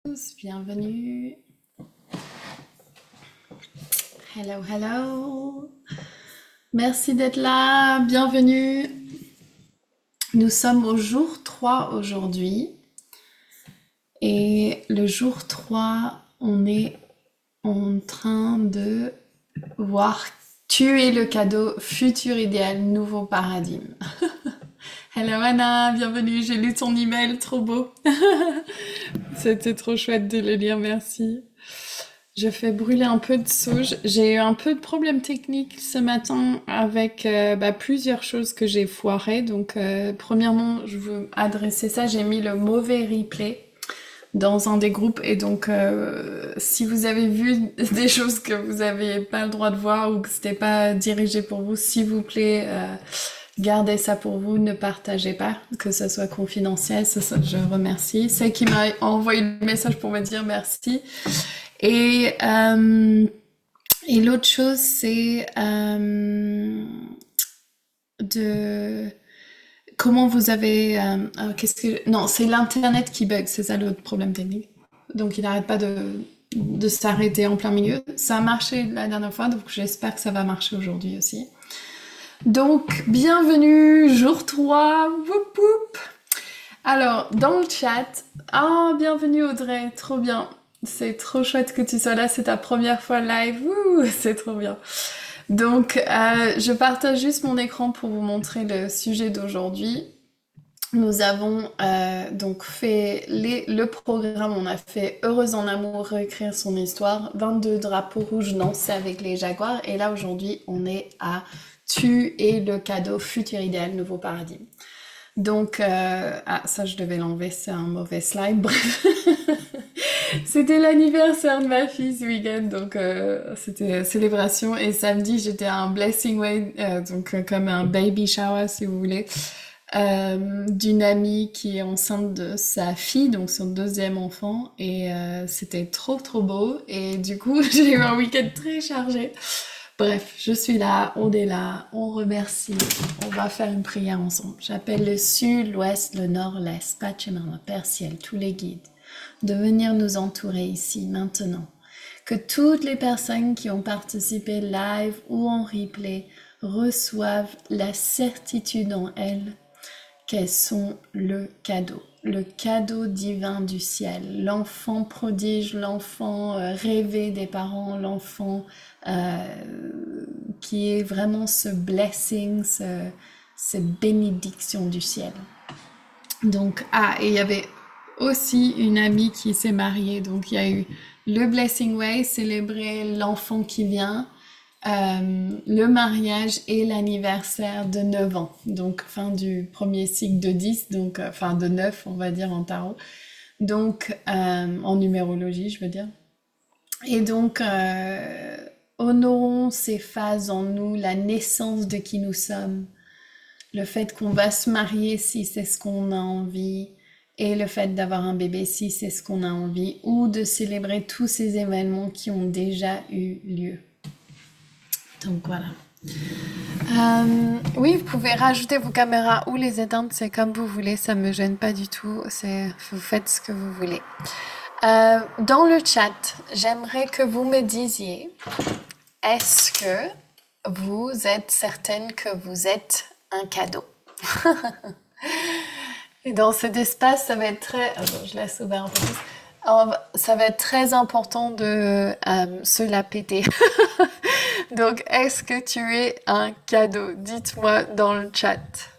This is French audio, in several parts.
Tous, bienvenue. Hello, hello. Merci d'être là, bienvenue. Nous sommes au jour 3 aujourd'hui. Et le jour 3, on est en train de voir tu es le cadeau futur idéal, nouveau paradigme. Hello Anna, bienvenue, j'ai lu ton email, trop beau. C'était trop chouette de le lire, merci. Je fais brûler un peu de sauge. J'ai eu un peu de problèmes techniques ce matin avec plusieurs choses que j'ai foirées. Donc, premièrement, je veux adresser ça. J'ai mis le mauvais replay dans un des groupes. Et donc, si vous avez vu des choses que vous n'avez pas le droit de voir ou que c'était pas dirigé pour vous, s'il vous plaît, gardez ça pour vous. Ne partagez pas, que ce soit confidentiel. Je remercie. Celle qui m'a envoyé le message pour me dire merci. Et, euh, et l'autre chose, c'est de comment vous avez... qu'est-ce que... Non, c'est l'Internet qui bug, c'est ça l'autre problème technique. Donc il n'arrête pas de s'arrêter en plein milieu. Ça a marché la dernière fois, donc j'espère que ça va marcher aujourd'hui aussi. Donc, bienvenue, jour 3. Whoop, whoop. Alors, dans le chat, bienvenue Audrey, trop bien. C'est trop chouette que tu sois là, c'est ta première fois live. Ouh, c'est trop bien. Donc, je partage juste mon écran pour vous montrer le sujet d'aujourd'hui. Nous avons donc fait le programme, on a fait Heureuse en amour, réécrire son histoire, 22 drapeaux rouges, non, c'est avec les jaguars. Et là, aujourd'hui, on est à Tu es le cadeau futur idéal, nouveau paradigme. Donc, ça je devais l'enlever, c'est un mauvais slide. Bref, c'était l'anniversaire de ma fille ce week-end, donc c'était célébration. Et samedi, j'étais à un blessing way, comme un baby shower si vous voulez, d'une amie qui est enceinte de sa fille, donc son deuxième enfant. Et c'était trop trop beau. Et du coup, j'ai eu un week-end très chargé. Bref, je suis là, on est là, on remercie, on va faire une prière ensemble. J'appelle le sud, l'ouest, le nord, l'est, Pachamama, Père Ciel, tous les guides, de venir nous entourer ici, maintenant. Que toutes les personnes qui ont participé live ou en replay reçoivent la certitude en elles qu'elles sont le cadeau divin du ciel, l'enfant prodige, l'enfant rêvé des parents, l'enfant qui est vraiment ce blessing, cette bénédiction du ciel. Donc, et il y avait aussi une amie qui s'est mariée, donc il y a eu le Blessing Way, célébrer l'enfant qui vient, le mariage et l'anniversaire de 9 ans, donc fin du premier cycle de 10, donc fin de 9 on va dire en tarot, donc en numérologie je veux dire. Et donc honorons ces phases en nous, la naissance de qui nous sommes, le fait qu'on va se marier si c'est ce qu'on a envie, et le fait d'avoir un bébé si c'est ce qu'on a envie, ou de célébrer tous ces événements qui ont déjà eu lieu. Donc voilà. Oui, vous pouvez rajouter vos caméras ou les éteindre, c'est comme vous voulez, ça me gêne pas du tout, vous faites ce que vous voulez. Dans le chat, j'aimerais que vous me disiez, est-ce que vous êtes certaine que vous êtes un cadeau? Et dans cet espace, ça va être très... Attends, je laisse ouvert un peu plus. Alors, ça va être très important de se la péter. Donc, est-ce que tu es un cadeau? Dites-moi dans le chat.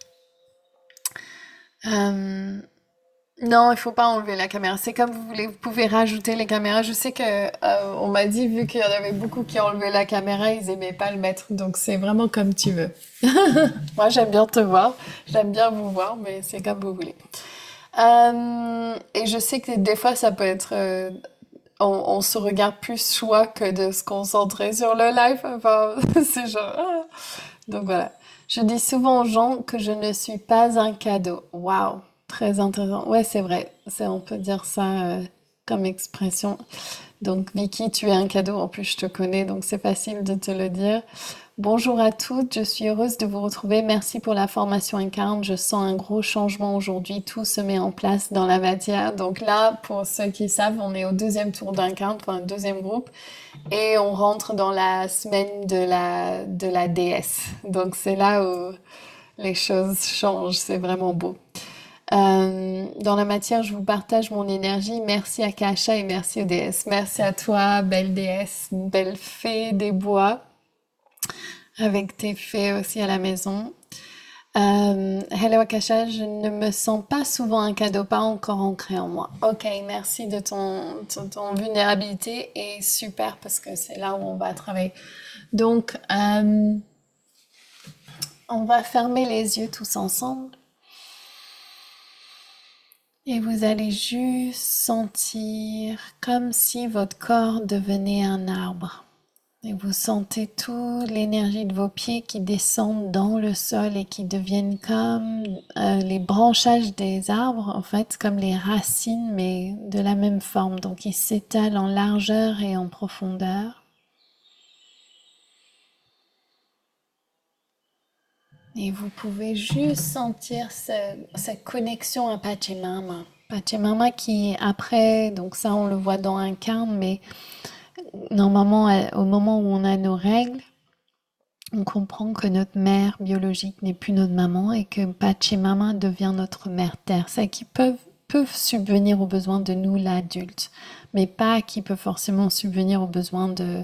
Non, il faut pas enlever la caméra. C'est comme vous voulez. Vous pouvez rajouter les caméras. Je sais que on m'a dit, vu qu'il y en avait beaucoup qui enlevaient la caméra, ils aimaient pas le mettre. Donc, c'est vraiment comme tu veux. Moi, j'aime bien te voir. J'aime bien vous voir, mais c'est comme vous voulez. Et je sais que des fois, ça peut être... on se regarde plus soi que de se concentrer sur le live. Enfin, c'est genre... Donc voilà. Je dis souvent aux gens que je ne suis pas un cadeau. Waouh, très intéressant. Ouais, c'est vrai. On peut dire ça comme expression. Donc Vicky, tu es un cadeau. En plus, je te connais, donc c'est facile de te le dire. Bonjour à toutes, je suis heureuse de vous retrouver. Merci pour la formation Incarne. Je sens un gros changement aujourd'hui. Tout se met en place dans la matière. Donc là, pour ceux qui savent, on est au deuxième tour d'Incarne, enfin, deuxième groupe. Et on rentre dans la semaine de la déesse. Donc c'est là où les choses changent. C'est vraiment beau. Dans la matière, je vous partage mon énergie. Merci à Kasha et merci aux déesses. Merci à toi, belle déesse, belle fée des bois, avec tes fées aussi à la maison. Hello Akasha, je ne me sens pas souvent un cadeau, pas encore ancré en moi. Ok, merci de ton vulnérabilité et super parce que c'est là où on va travailler. Donc, on va fermer les yeux tous ensemble et vous allez juste sentir comme si votre corps devenait un arbre. Et vous sentez toute l'énergie de vos pieds qui descendent dans le sol et qui deviennent comme les branchages des arbres, en fait, comme les racines, mais de la même forme. Donc, ils s'étalent en largeur et en profondeur. Et vous pouvez juste sentir cette connexion à Pachamama. Pachamama qui, après, donc ça, on le voit dans un carne, mais normalement, au moment où on a nos règles, on comprend que notre mère biologique n'est plus notre maman et que Pachamama devient notre mère terre. Ça qui peuvent subvenir aux besoins de nous, l'adulte, mais pas qui peut forcément subvenir aux besoins de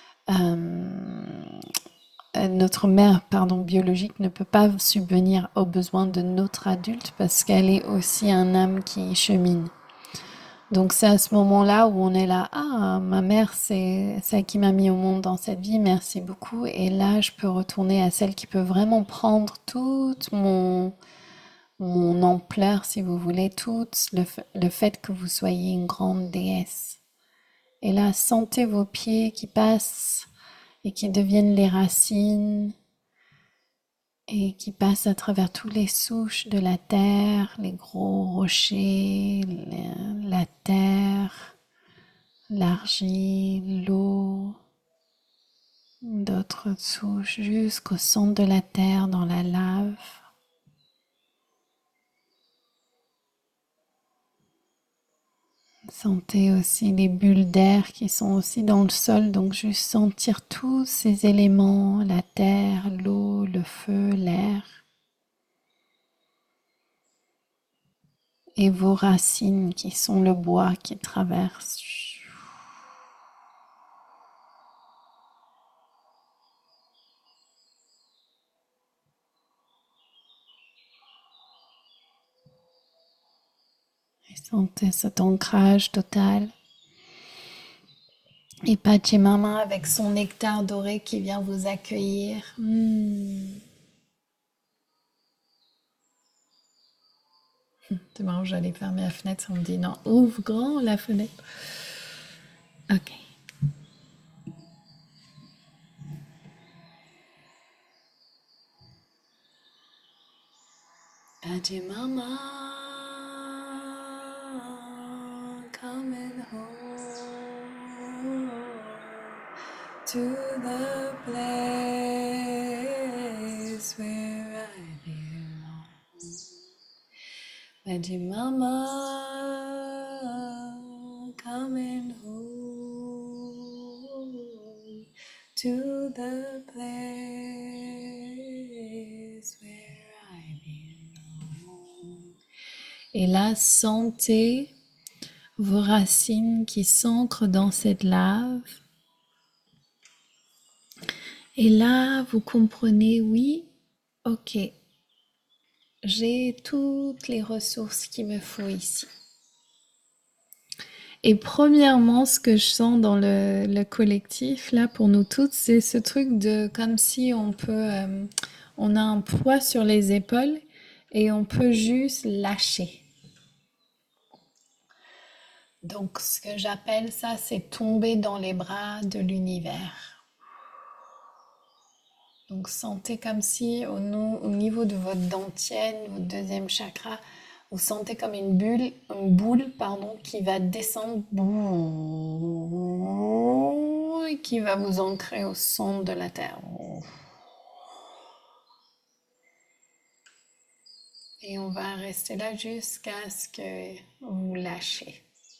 notre mère, pardon, biologique ne peut pas subvenir aux besoins de notre adulte parce qu'elle est aussi un âme qui chemine. Donc c'est à ce moment-là où on est là, ah, ma mère, c'est celle qui m'a mis au monde dans cette vie, merci beaucoup. Et là, je peux retourner à celle qui peut vraiment prendre toute mon ampleur, si vous voulez, tout le fait que vous soyez une grande déesse. Et là, sentez vos pieds qui passent et qui deviennent les racines et qui passent à travers toutes les souches de la terre, les gros rochers, la terre, l'argile, l'eau, d'autres souches jusqu'au centre de la terre dans la lave. Sentez aussi les bulles d'air qui sont aussi dans le sol, donc juste sentir tous ces éléments, la terre, l'eau, le feu, l'air. Et vos racines qui sont le bois qui traverse. Et sentez cet ancrage total. Et Pachamama avec son nectar doré qui vient vous accueillir. C'est marrant, j'allais fermer la fenêtre, on me dit non, ouvre grand la fenêtre. Ok. Pachamama, coming home to the place where I belong. Pachamama, coming home to the place where I belong. Et là, sentez vos racines qui s'ancrent dans cette lave. Et là, vous comprenez, oui, ok, j'ai toutes les ressources qu'il me faut ici. Et premièrement, ce que je sens dans le collectif, là, pour nous toutes, c'est ce truc de comme si on a un poids sur les épaules et on peut juste lâcher. Donc, ce que j'appelle ça, c'est tomber dans les bras de l'univers. Donc, sentez comme si au niveau de votre dentienne, votre deuxième chakra, vous sentez comme une boule, qui va descendre et qui va vous ancrer au centre de la terre. Et on va rester là jusqu'à ce que vous lâchez.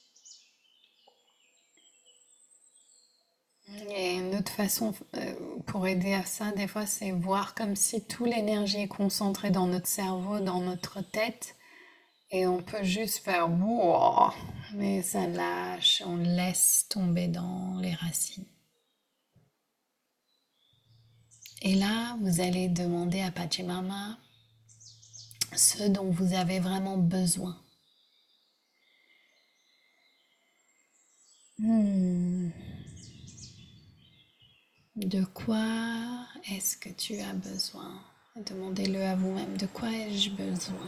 Et une autre façon pour aider à ça, des fois, c'est voir comme si toute l'énergie est concentrée dans notre cerveau, dans notre tête, et on peut juste faire wow, mais ça lâche, on laisse tomber dans les racines. Et là, vous allez demander à Pachamama ce dont vous avez vraiment besoin. De quoi est-ce que tu as besoin? Demandez-le à vous-même. De quoi ai-je besoin?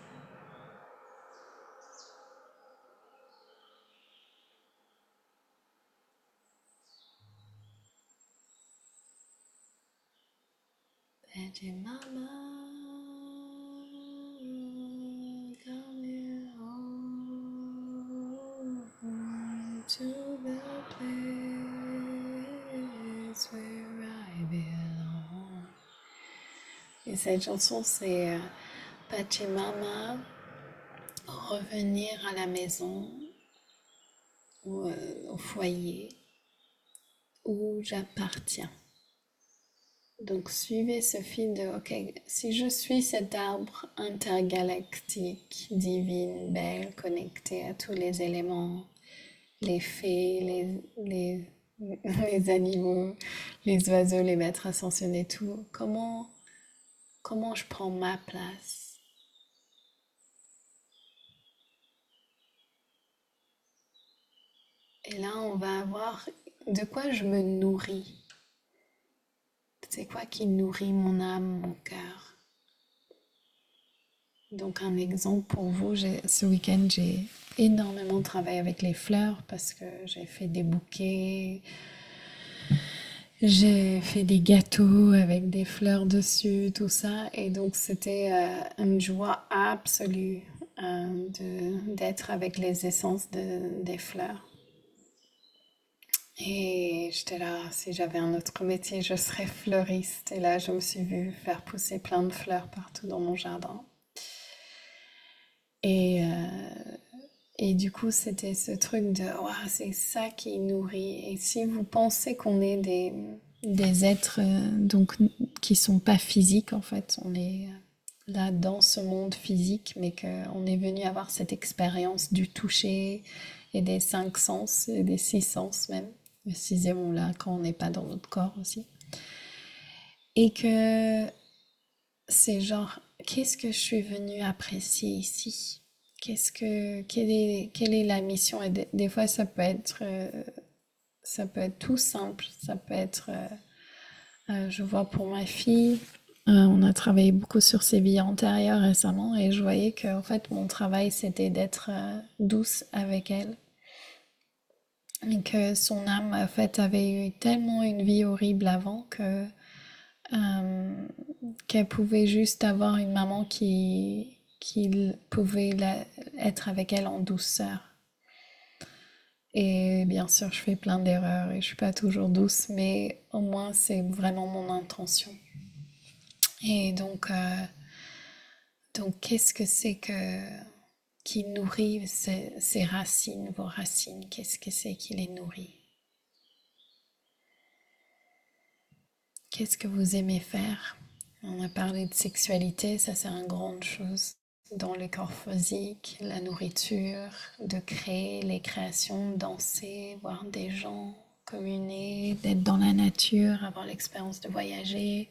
Pachamama, come here home to the place where I belong. Et cette chanson, c'est Pachamama, revenir à la maison ou au foyer où j'appartiens. Donc suivez ce fil de, ok, si je suis cet arbre intergalactique, divine, belle, connecté à tous les éléments, les fées, les animaux, les oiseaux, les maîtres ascensionnés, tout, comment je prends ma place? Et là, on va avoir de quoi je me nourris. C'est quoi qui nourrit mon âme, mon cœur? Donc un exemple pour vous, ce week-end j'ai énormément travaillé avec les fleurs parce que j'ai fait des bouquets, j'ai fait des gâteaux avec des fleurs dessus, tout ça. Et donc c'était une joie absolue d'être avec les essences des fleurs. Et j'étais là, si j'avais un autre métier, je serais fleuriste. Et là, je me suis vue faire pousser plein de fleurs partout dans mon jardin. Et, euh, et du coup, c'était ce truc de, ouah, c'est ça qui nourrit. Et si vous pensez qu'on est des êtres donc, qui sont pas physiques, en fait, on est là dans ce monde physique, mais qu'on est venu avoir cette expérience du toucher et des 5 sens, et des 6 sens même. Le 6e, on l'a quand on n'est pas dans notre corps aussi. Et que c'est genre, qu'est-ce que je suis venue apprécier ici? Quelle est la mission? Et des fois, ça peut être tout simple. Ça peut être, je vois pour ma fille, on a travaillé beaucoup sur ses vies antérieures récemment et je voyais que en fait, mon travail, c'était d'être douce avec elle. Et que son âme, en fait, avait eu tellement une vie horrible avant euh, qu'elle pouvait juste avoir une maman qui pouvait être avec elle en douceur. Et bien sûr, je fais plein d'erreurs et je suis pas toujours douce, mais au moins c'est vraiment mon intention. Et donc qu'est-ce que c'est qui nourrit ces racines, vos racines? Qu'est-ce que c'est qui les nourrit? Qu'est-ce que vous aimez faire? On a parlé de sexualité, ça c'est une grande chose dans le corps physique, la nourriture, de créer les créations, danser, voir des gens, communier, d'être dans la nature, avoir l'expérience de voyager,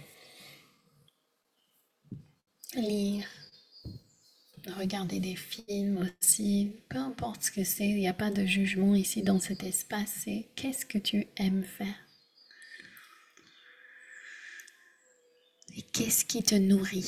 lire, regarder des films aussi, peu importe ce que c'est, il n'y a pas de jugement ici dans cet espace, c'est qu'est-ce que tu aimes faire et qu'est-ce qui te nourrit.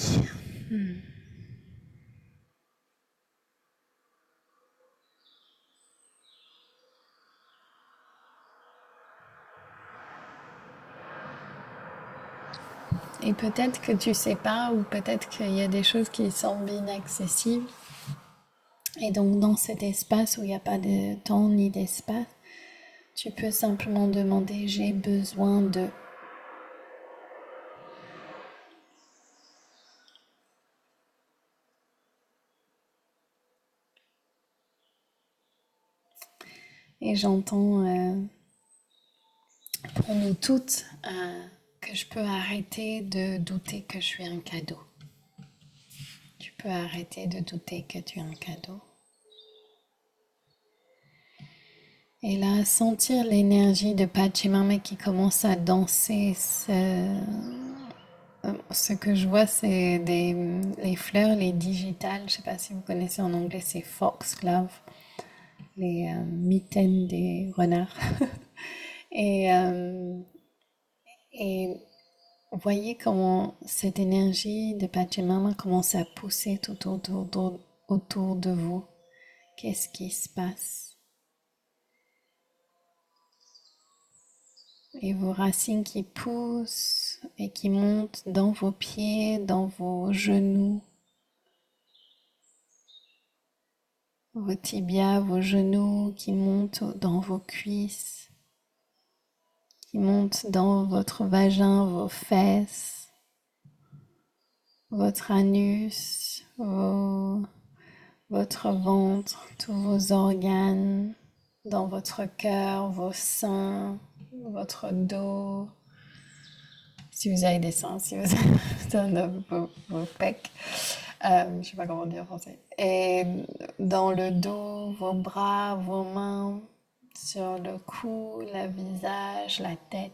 Et peut-être que tu sais pas, ou peut-être qu'il y a des choses qui semblent inaccessibles. Et donc dans cet espace où il n'y a pas de temps ni d'espace, tu peux simplement demander j'ai besoin de. Et j'entends pour nous toutes que je peux arrêter de douter que je suis un cadeau. Tu peux arrêter de douter que tu es un cadeau. Et là, sentir l'énergie de Pachamama qui commence à danser. Ce que je vois, c'est les fleurs, les digitales. Je ne sais pas si vous connaissez en anglais, c'est foxglove, les mitaines des renards. et, et voyez comment cette énergie de Pachamama commence à pousser tout autour de vous. Qu'est-ce qui se passe? Et vos racines qui poussent et qui montent dans vos pieds, dans vos genoux, vos tibias, vos genoux qui montent dans vos cuisses, qui montent dans votre vagin, vos fesses, votre anus, votre ventre, tous vos organes, dans votre cœur, vos seins, votre dos. Si vous avez des seins, si vous avez vos pecs, je ne sais pas comment dire en français. Et dans le dos, vos bras, vos mains, sur le cou, le visage, la tête.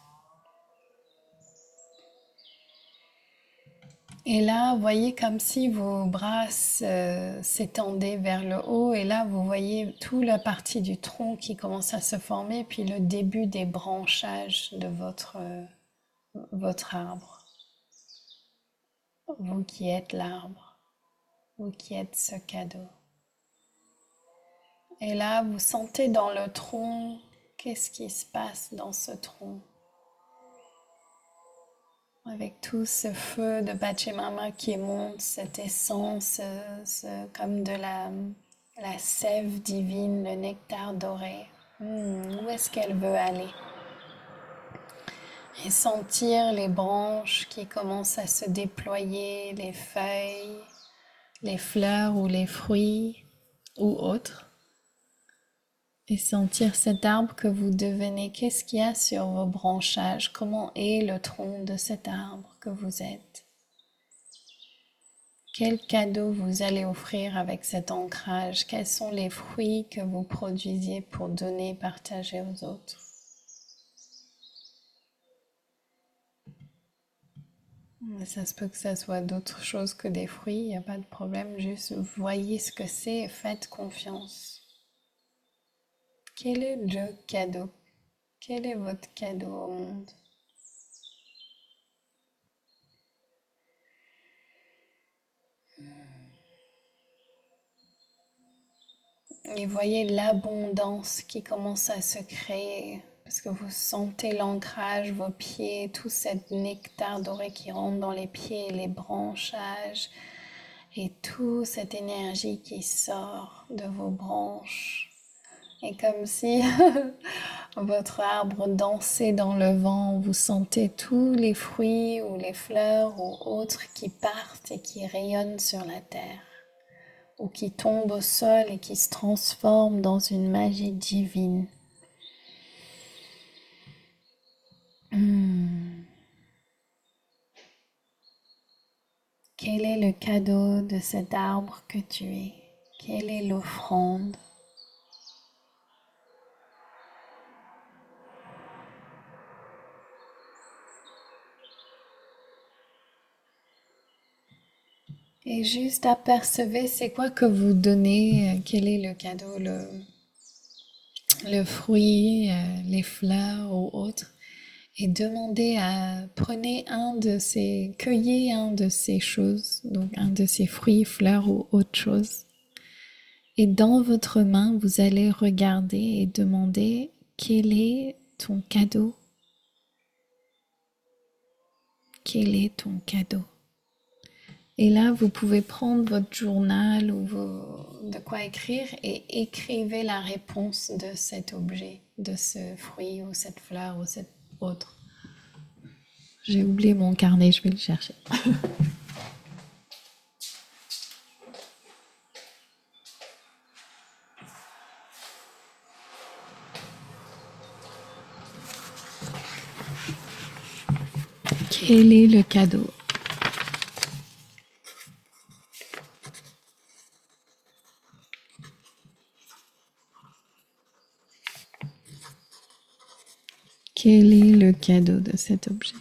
Et là, vous voyez comme si vos bras s'étendaient vers le haut. Et là, vous voyez toute la partie du tronc qui commence à se former, puis le début des branchages de votre arbre. Vous qui êtes l'arbre, vous qui êtes ce cadeau. Et là, vous sentez dans le tronc, qu'est-ce qui se passe dans ce tronc? Avec tout ce feu de Pachamama qui monte, cette essence, comme de la sève divine, le nectar doré. Où est-ce qu'elle veut aller? Et sentir les branches qui commencent à se déployer, les feuilles, les fleurs ou les fruits ou autres. Et sentir cet arbre que vous devenez. Qu'est-ce qu'il y a sur vos branchages? Comment est le tronc de cet arbre que vous êtes? Quel cadeau vous allez offrir avec cet ancrage? Quels sont les fruits que vous produisiez pour donner, partager aux autres? Ça se peut que ça soit d'autres choses que des fruits, il n'y a pas de problème. Juste voyez ce que c'est et faites confiance. Quel est le cadeau? Quel est votre cadeau au monde? Et voyez l'abondance qui commence à se créer parce que vous sentez l'ancrage, vos pieds, tout cet nectar doré qui rentre dans les pieds, les branchages et toute cette énergie qui sort de vos branches. Et comme si votre arbre dansait dans le vent, vous sentez tous les fruits ou les fleurs ou autres qui partent et qui rayonnent sur la terre, ou qui tombent au sol et qui se transforment dans une magie divine. Quel est le cadeau de cet arbre que tu es? Quelle est l'offrande? Et juste apercevez c'est quoi que vous donnez, quel est le cadeau, le fruit, les fleurs ou autre. Et cueillez un de ces choses, donc un de ces fruits, fleurs ou autre chose. Et dans votre main, vous allez regarder et demander quel est ton cadeau. Quel est ton cadeau? Et là, vous pouvez prendre votre journal ou de quoi écrire et écrivez la réponse de cet objet, de ce fruit ou cette fleur ou cette autre. J'ai oublié mon carnet, je vais le chercher. Quel est le cadeau? Quel est le cadeau de cet objet?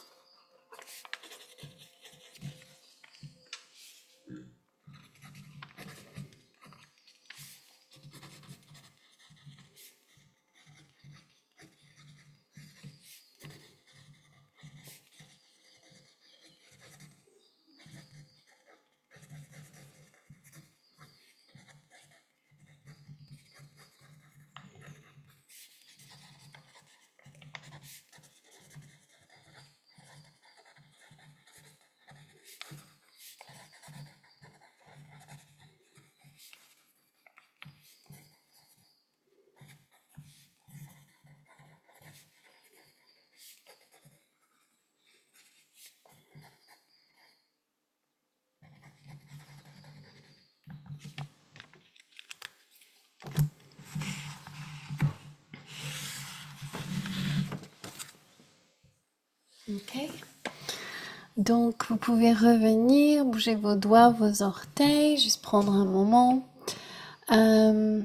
Ok. Donc, vous pouvez revenir, bouger vos doigts, vos orteils, juste prendre un moment. Euh,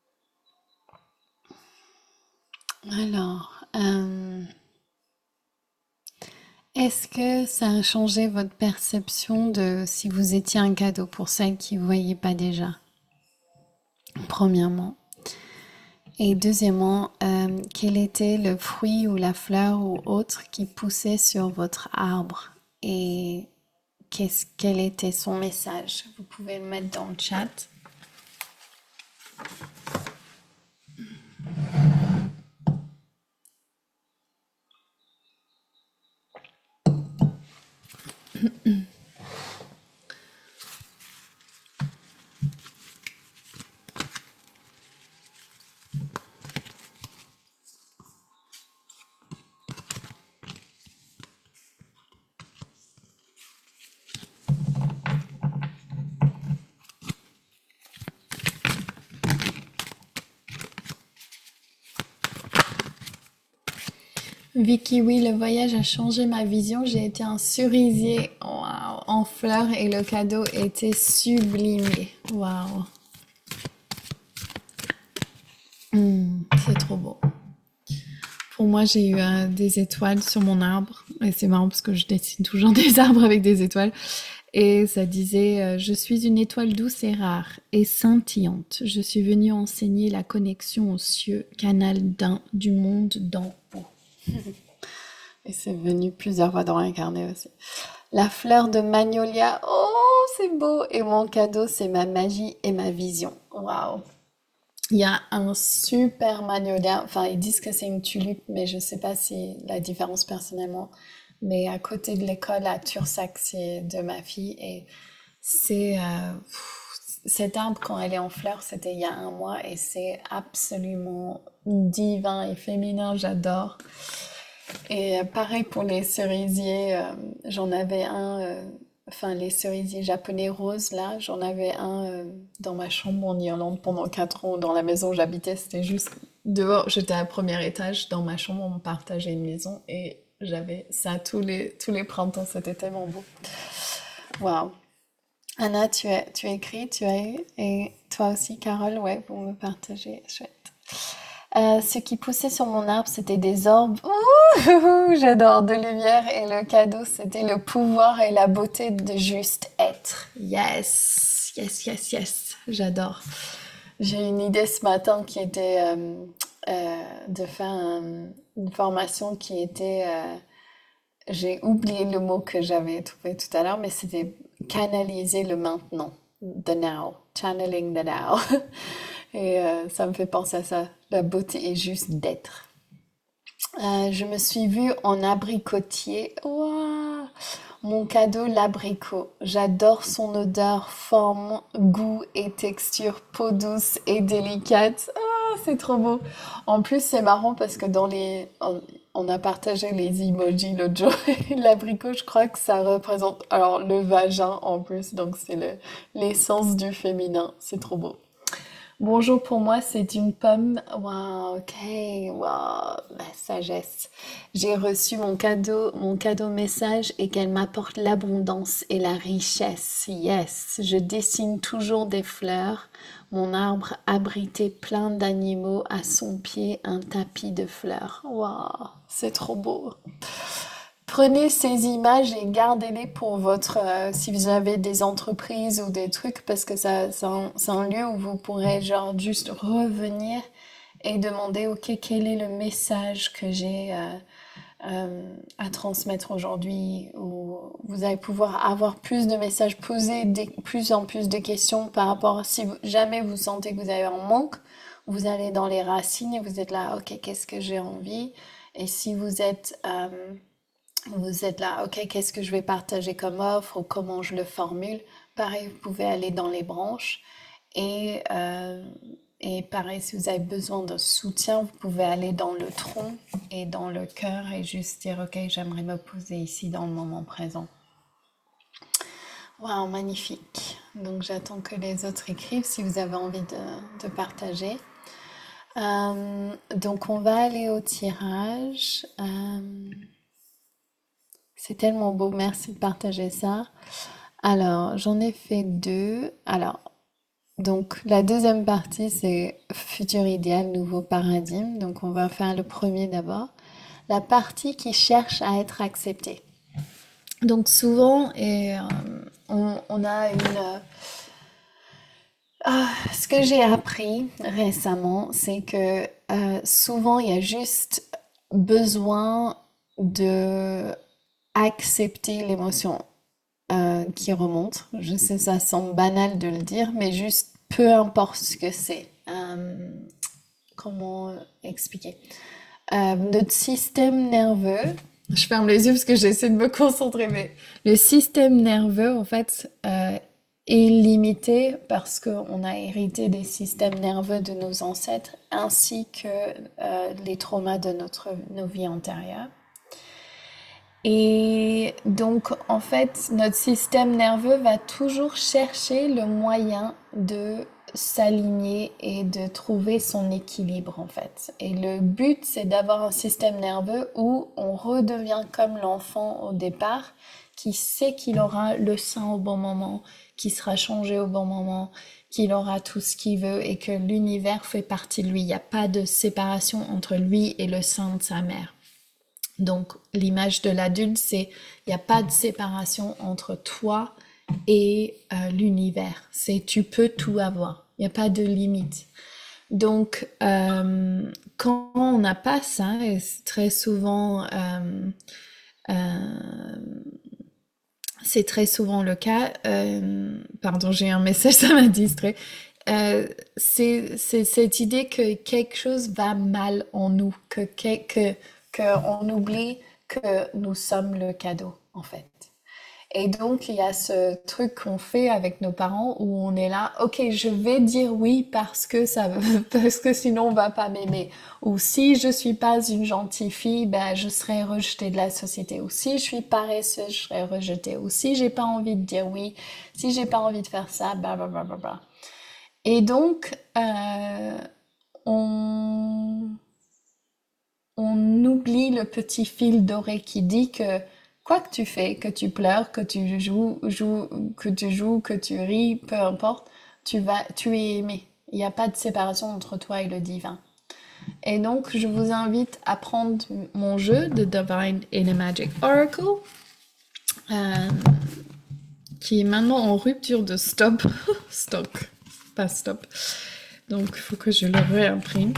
alors, est-ce que ça a changé votre perception de si vous étiez un cadeau pour celles qui ne vous voyaient pas déjà? Premièrement. Et deuxièmement, quel était le fruit ou la fleur ou autre qui poussait sur votre arbre? Et quel était son message? Vous pouvez le mettre dans le chat. Vicky, oui, le voyage a changé ma vision. J'ai été un cerisier en fleurs et le cadeau était sublimé. Waouh. C'est trop beau. Pour moi, j'ai eu des étoiles sur mon arbre. Et c'est marrant parce que je dessine toujours des arbres avec des étoiles. Et ça disait je suis une étoile douce et rare et scintillante. Je suis venue enseigner la connexion aux cieux, canal du monde d'en haut. Et c'est venu plusieurs fois dans un carnet aussi. La fleur de magnolia, oh, c'est beau. Et mon cadeau, c'est ma magie et ma vision. Waouh. Il y a un super magnolia. Enfin, ils disent que c'est une tulipe, mais je sais pas si la différence personnellement. Mais à côté de l'école à Tursac, c'est de ma fille. Et c'est cet arbre quand elle est en fleurs, c'était il y a un mois et c'est absolument divin et féminin. J'adore. Et pareil pour les cerisiers, j'en avais un, enfin les cerisiers japonais roses là, j'en avais un dans ma chambre en Irlande pendant 4 ans. Dans la maison où j'habitais, c'était juste dehors. J'étais à premier étage, dans ma chambre, on partageait une maison et j'avais ça tous les printemps, c'était tellement beau. Waouh. Anna, tu écris, tu as eu, et toi aussi, Carole, ouais, vous me partagez, chouette. Ce qui poussait sur mon arbre, c'était des orbes. Ouh, j'adore de lumière. Et le cadeau, c'était le pouvoir et la beauté de juste être. Yes, yes, yes, yes. J'adore. J'ai eu une idée ce matin qui était de faire une formation qui était... j'ai oublié le mot que j'avais trouvé tout à l'heure, mais c'était canaliser le maintenant. The now. Channeling the now. Et ça me fait penser à ça. La beauté est juste d'être. Je me suis vue en abricotier. Ouah, mon cadeau, l'abricot. J'adore son odeur, forme, goût et texture, peau douce et délicate. Ah, c'est trop beau. En plus, c'est marrant parce que on a partagé les emojis l'autre jour. Et l'abricot, je crois que ça représente alors le vagin en plus. Donc c'est l'essence du féminin. C'est trop beau. Bonjour pour moi, c'est une pomme. Waouh, ok, waouh, la sagesse. J'ai reçu mon cadeau message et qu'elle m'apporte l'abondance et la richesse. Yes, je dessine toujours des fleurs. Mon arbre abritait plein d'animaux. À son pied, un tapis de fleurs. Waouh, c'est trop beau. Prenez ces images et gardez-les pour votre, si vous avez des entreprises ou des trucs, parce que ça, c'est un lieu où vous pourrez genre juste revenir et demander, ok, quel est le message que j'ai à transmettre aujourd'hui, ou vous allez pouvoir avoir plus de messages, poser plus en plus de questions par rapport à si jamais vous sentez que vous avez un manque, vous allez dans les racines et vous êtes là, ok, qu'est-ce que j'ai envie? Et si vous êtes là, ok, qu'est-ce que je vais partager comme offre ou comment je le formule? Pareil, vous pouvez aller dans les branches et, euh, et pareil, si vous avez besoin de soutien, vous pouvez aller dans le tronc et dans le cœur et juste dire, ok, j'aimerais me poser ici dans le moment présent. Waouh, magnifique. Donc j'attends que les autres écrivent si vous avez envie de partager. Donc on va aller au tirage. C'est tellement beau, merci de partager ça. Alors, j'en ai fait deux. Alors, donc la deuxième partie, c'est futur idéal, nouveau paradigme. Donc, on va faire le premier d'abord. La partie qui cherche à être acceptée. Donc, souvent, on a ce que j'ai appris récemment, c'est que souvent, il y a juste besoin de accepter l'émotion qui remonte. Je sais, ça semble banal de le dire, mais juste peu importe ce que c'est. Comment expliquer? Notre système nerveux, je ferme les yeux parce que j'essaie de me concentrer, mais le système nerveux, en fait, est limité parce qu'on a hérité des systèmes nerveux de nos ancêtres ainsi que les traumas de nos vies antérieures. Et donc, en fait, notre système nerveux va toujours chercher le moyen de s'aligner et de trouver son équilibre, en fait. Et le but, c'est d'avoir un système nerveux où on redevient comme l'enfant au départ, qui sait qu'il aura le sein au bon moment, qui sera changé au bon moment, qu'il aura tout ce qu'il veut et que l'univers fait partie de lui. Il n'y a pas de séparation entre lui et le sein de sa mère. Donc, l'image de l'adulte, c'est il n'y a pas de séparation entre toi et l'univers. C'est tu peux tout avoir. Il n'y a pas de limite. Donc, quand on n'a pas ça, et c'est très souvent le cas, pardon, j'ai un message, ça m'a distrait. C'est cette idée que quelque chose va mal en nous, que on oublie que nous sommes le cadeau, en fait. Et donc, il y a ce truc qu'on fait avec nos parents où on est là, ok, je vais dire oui parce que parce que sinon on va pas m'aimer. Ou si je suis pas une gentille fille, ben, je serai rejetée de la société. Ou si je suis paresseuse, je serai rejetée. Ou si j'ai pas envie de dire oui, si j'ai pas envie de faire ça, bah, bah, bah, bah, bah. Et donc, on, on oublie le petit fil doré qui dit que quoi que tu fais, que tu pleures, que tu ris, peu importe, tu es aimé. Il n'y a pas de séparation entre toi et le divin. Et donc, je vous invite à prendre mon jeu de Divine in a Magic Oracle, euh, qui est maintenant en rupture de stock, pas stop. Donc, il faut que je le réimprime.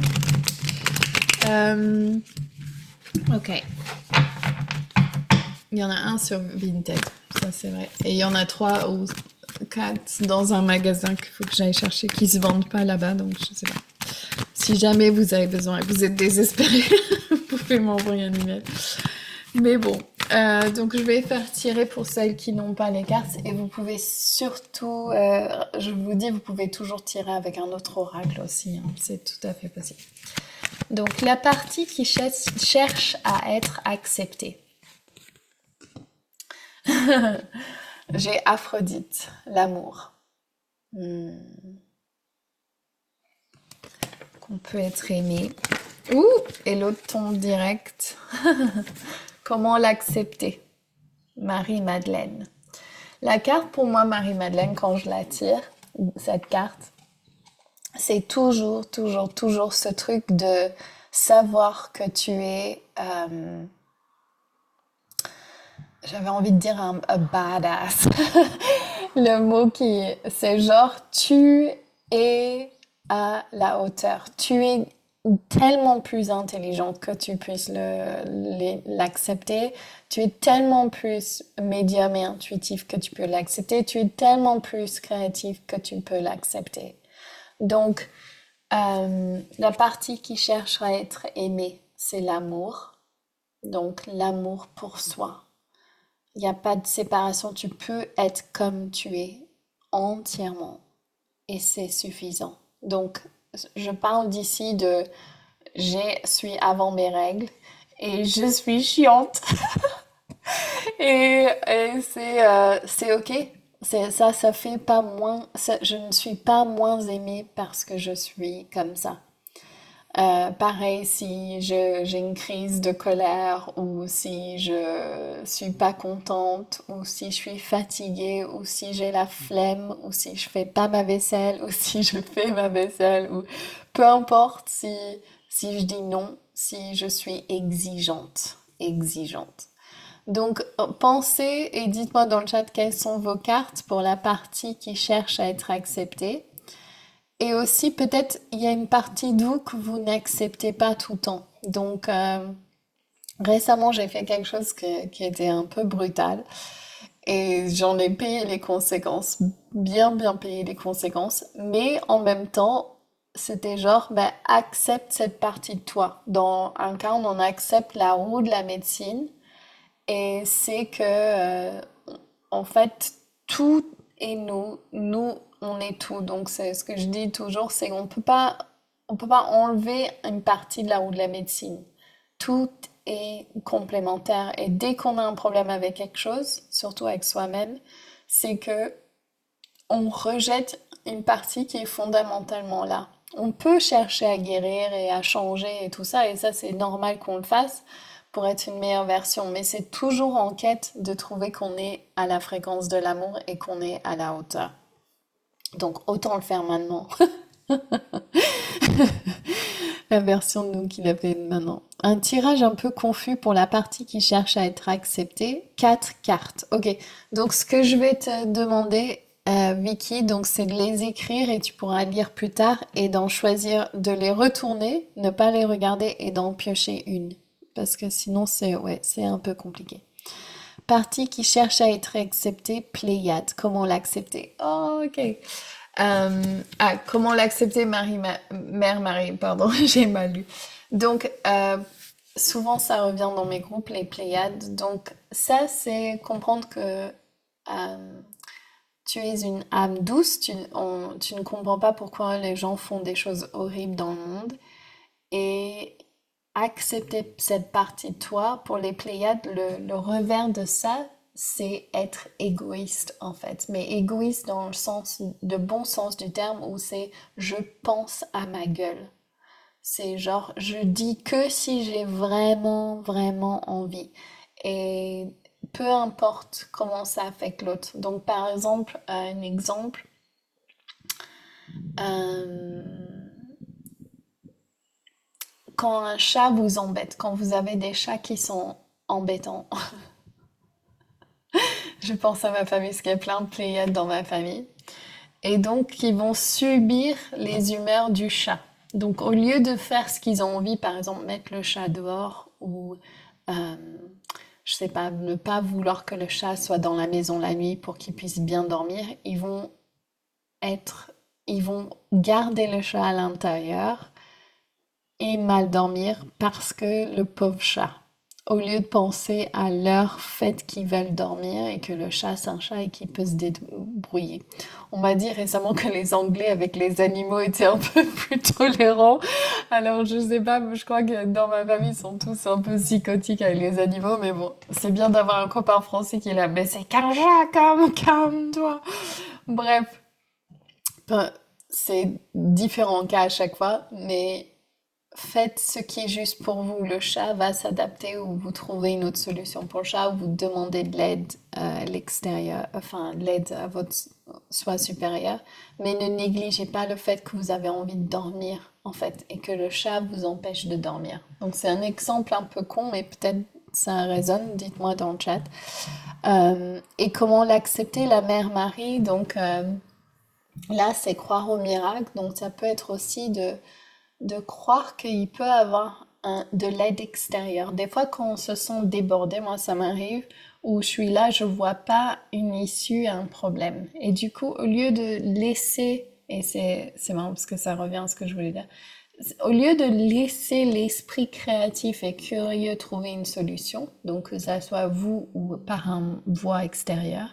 Euh, ok. Il y en a un sur Vinted, ça c'est vrai. Et il y en a 3 ou 4 dans un magasin qu'il faut que j'aille chercher qui se vendent pas là-bas, donc je sais pas. Si jamais vous avez besoin et que vous êtes désespéré, vous pouvez m'envoyer un email. Mais bon, donc je vais faire tirer pour celles qui n'ont pas les cartes et vous pouvez surtout, je vous dis, vous pouvez toujours tirer avec un autre oracle aussi, hein. C'est tout à fait possible. Donc la partie qui cherche à être acceptée. J'ai Aphrodite, l'amour. Hmm. qu'on peut être aimé. Ouh, et l'autre tombe direct. Comment l'accepter? Marie-Madeleine. La carte, pour moi, Marie-Madeleine, quand je la tire, cette carte, c'est toujours, toujours, toujours ce truc de savoir que tu es, j'avais envie de dire un badass. Le mot c'est genre, tu es à la hauteur. Tu es tellement plus intelligent que tu puisses l'accepter. Tu es tellement plus médium et intuitif que tu peux l'accepter. Tu es tellement plus créatif que tu peux l'accepter. Donc, la partie qui cherche à être aimée, c'est l'amour. Donc, l'amour pour soi. Il n'y a pas de séparation. Tu peux être comme tu es entièrement. Et c'est suffisant. Donc, je parle d'ici de je suis avant mes règles et je suis chiante. Et c'est ok. Ça fait pas moins. Je ne suis pas moins aimée parce que je suis comme ça. Pareil, si j'ai une crise de colère ou si je suis pas contente ou si je suis fatiguée ou si j'ai la flemme ou si je fais pas ma vaisselle ou si je fais ma vaisselle ou peu importe si je dis non, si je suis exigeante, exigeante. Donc, pensez et dites-moi dans le chat quelles sont vos cartes pour la partie qui cherche à être acceptée. Et aussi, peut-être, il y a une partie de vous que vous n'acceptez pas tout le temps. Donc, récemment, j'ai fait quelque chose qui était un peu brutal. Et j'en ai payé les conséquences. Bien, bien payé les conséquences. Mais en même temps, c'était genre, ben, accepte cette partie de toi. Dans un cas, on accepte la roue de la médecine. Et c'est que, en fait, tout est nous. Nous, on est tout. Donc, c'est ce que je dis toujours, c'est on peut pas enlever une partie de la roue de la médecine. Tout est complémentaire. Et dès qu'on a un problème avec quelque chose, surtout avec soi-même, c'est que on rejette une partie qui est fondamentalement là. On peut chercher à guérir et à changer et tout ça, et ça c'est normal qu'on le fasse pour être une meilleure version, mais c'est toujours en quête de trouver qu'on est à la fréquence de l'amour et qu'on est à la hauteur. Donc autant le faire maintenant. La version de nous qu'il a fait maintenant. Un tirage un peu confus pour la partie qui cherche à être acceptée. 4 cartes. Ok, donc ce que je vais te demander, Vicky, donc c'est de les écrire et tu pourras lire plus tard et d'en choisir, de les retourner, ne pas les regarder et d'en piocher une. Parce que sinon c'est un peu compliqué. Partie qui cherche à être acceptée, Pléiade. Comment l'accepter? Oh, ok. Comment l'accepter, Mère Marie, pardon, j'ai mal lu. Donc, souvent ça revient dans mes groupes, les Pléiades. Donc, ça, c'est comprendre que tu es une âme douce, tu ne comprends pas pourquoi les gens font des choses horribles dans le monde. Et accepter cette partie de toi, pour les Pléiades, le revers de ça, c'est être égoïste en fait. Mais égoïste dans le sens, de bon sens du terme, où c'est je pense à ma gueule. C'est genre, je dis que si j'ai vraiment, vraiment envie. Et peu importe comment ça affecte l'autre. Donc par exemple, un exemple, euh, quand un chat vous embête, quand vous avez des chats qui sont embêtants, je pense à ma famille, parce qu'il y a plein de Pléiades dans ma famille, et donc ils vont subir les humeurs du chat. Donc au lieu de faire ce qu'ils ont envie, par exemple mettre le chat dehors, ou euh, je sais pas, ne pas vouloir que le chat soit dans la maison la nuit pour qu'il puisse bien dormir, être, ils vont garder le chat à l'intérieur et mal dormir parce que le pauvre chat, au lieu de penser à leur fait qu'ils veulent dormir et que le chat c'est un chat et qu'il peut se débrouiller. On m'a dit récemment que les Anglais avec les animaux étaient un peu plus tolérants. Alors je sais pas, je crois que dans ma famille ils sont tous un peu psychotiques avec les animaux, mais bon, c'est bien d'avoir un copain français qui est là, mais c'est qu'un chat, calme-toi. Bref, c'est différent cas à chaque fois, mais faites ce qui est juste pour vous. Le chat va s'adapter ou vous trouvez une autre solution pour le chat ou vous demandez de l'aide à l'extérieur, enfin de l'aide à votre soi supérieur. Mais ne négligez pas le fait que vous avez envie de dormir en fait et que le chat vous empêche de dormir. Donc c'est un exemple un peu con, mais peut-être ça résonne. Dites-moi dans le chat. Et comment l'accepter, la mère Marie? Donc là, c'est croire au miracle. Donc ça peut être aussi de croire qu'il peut avoir de l'aide extérieure. Des fois, quand on se sent débordé, moi ça m'arrive, où je suis là, je vois pas une issue à un problème. Et du coup, au lieu de laisser, et c'est marrant parce que ça revient à ce que je voulais dire, au lieu de laisser l'esprit créatif et curieux trouver une solution, donc que ça soit vous ou par un voie extérieure,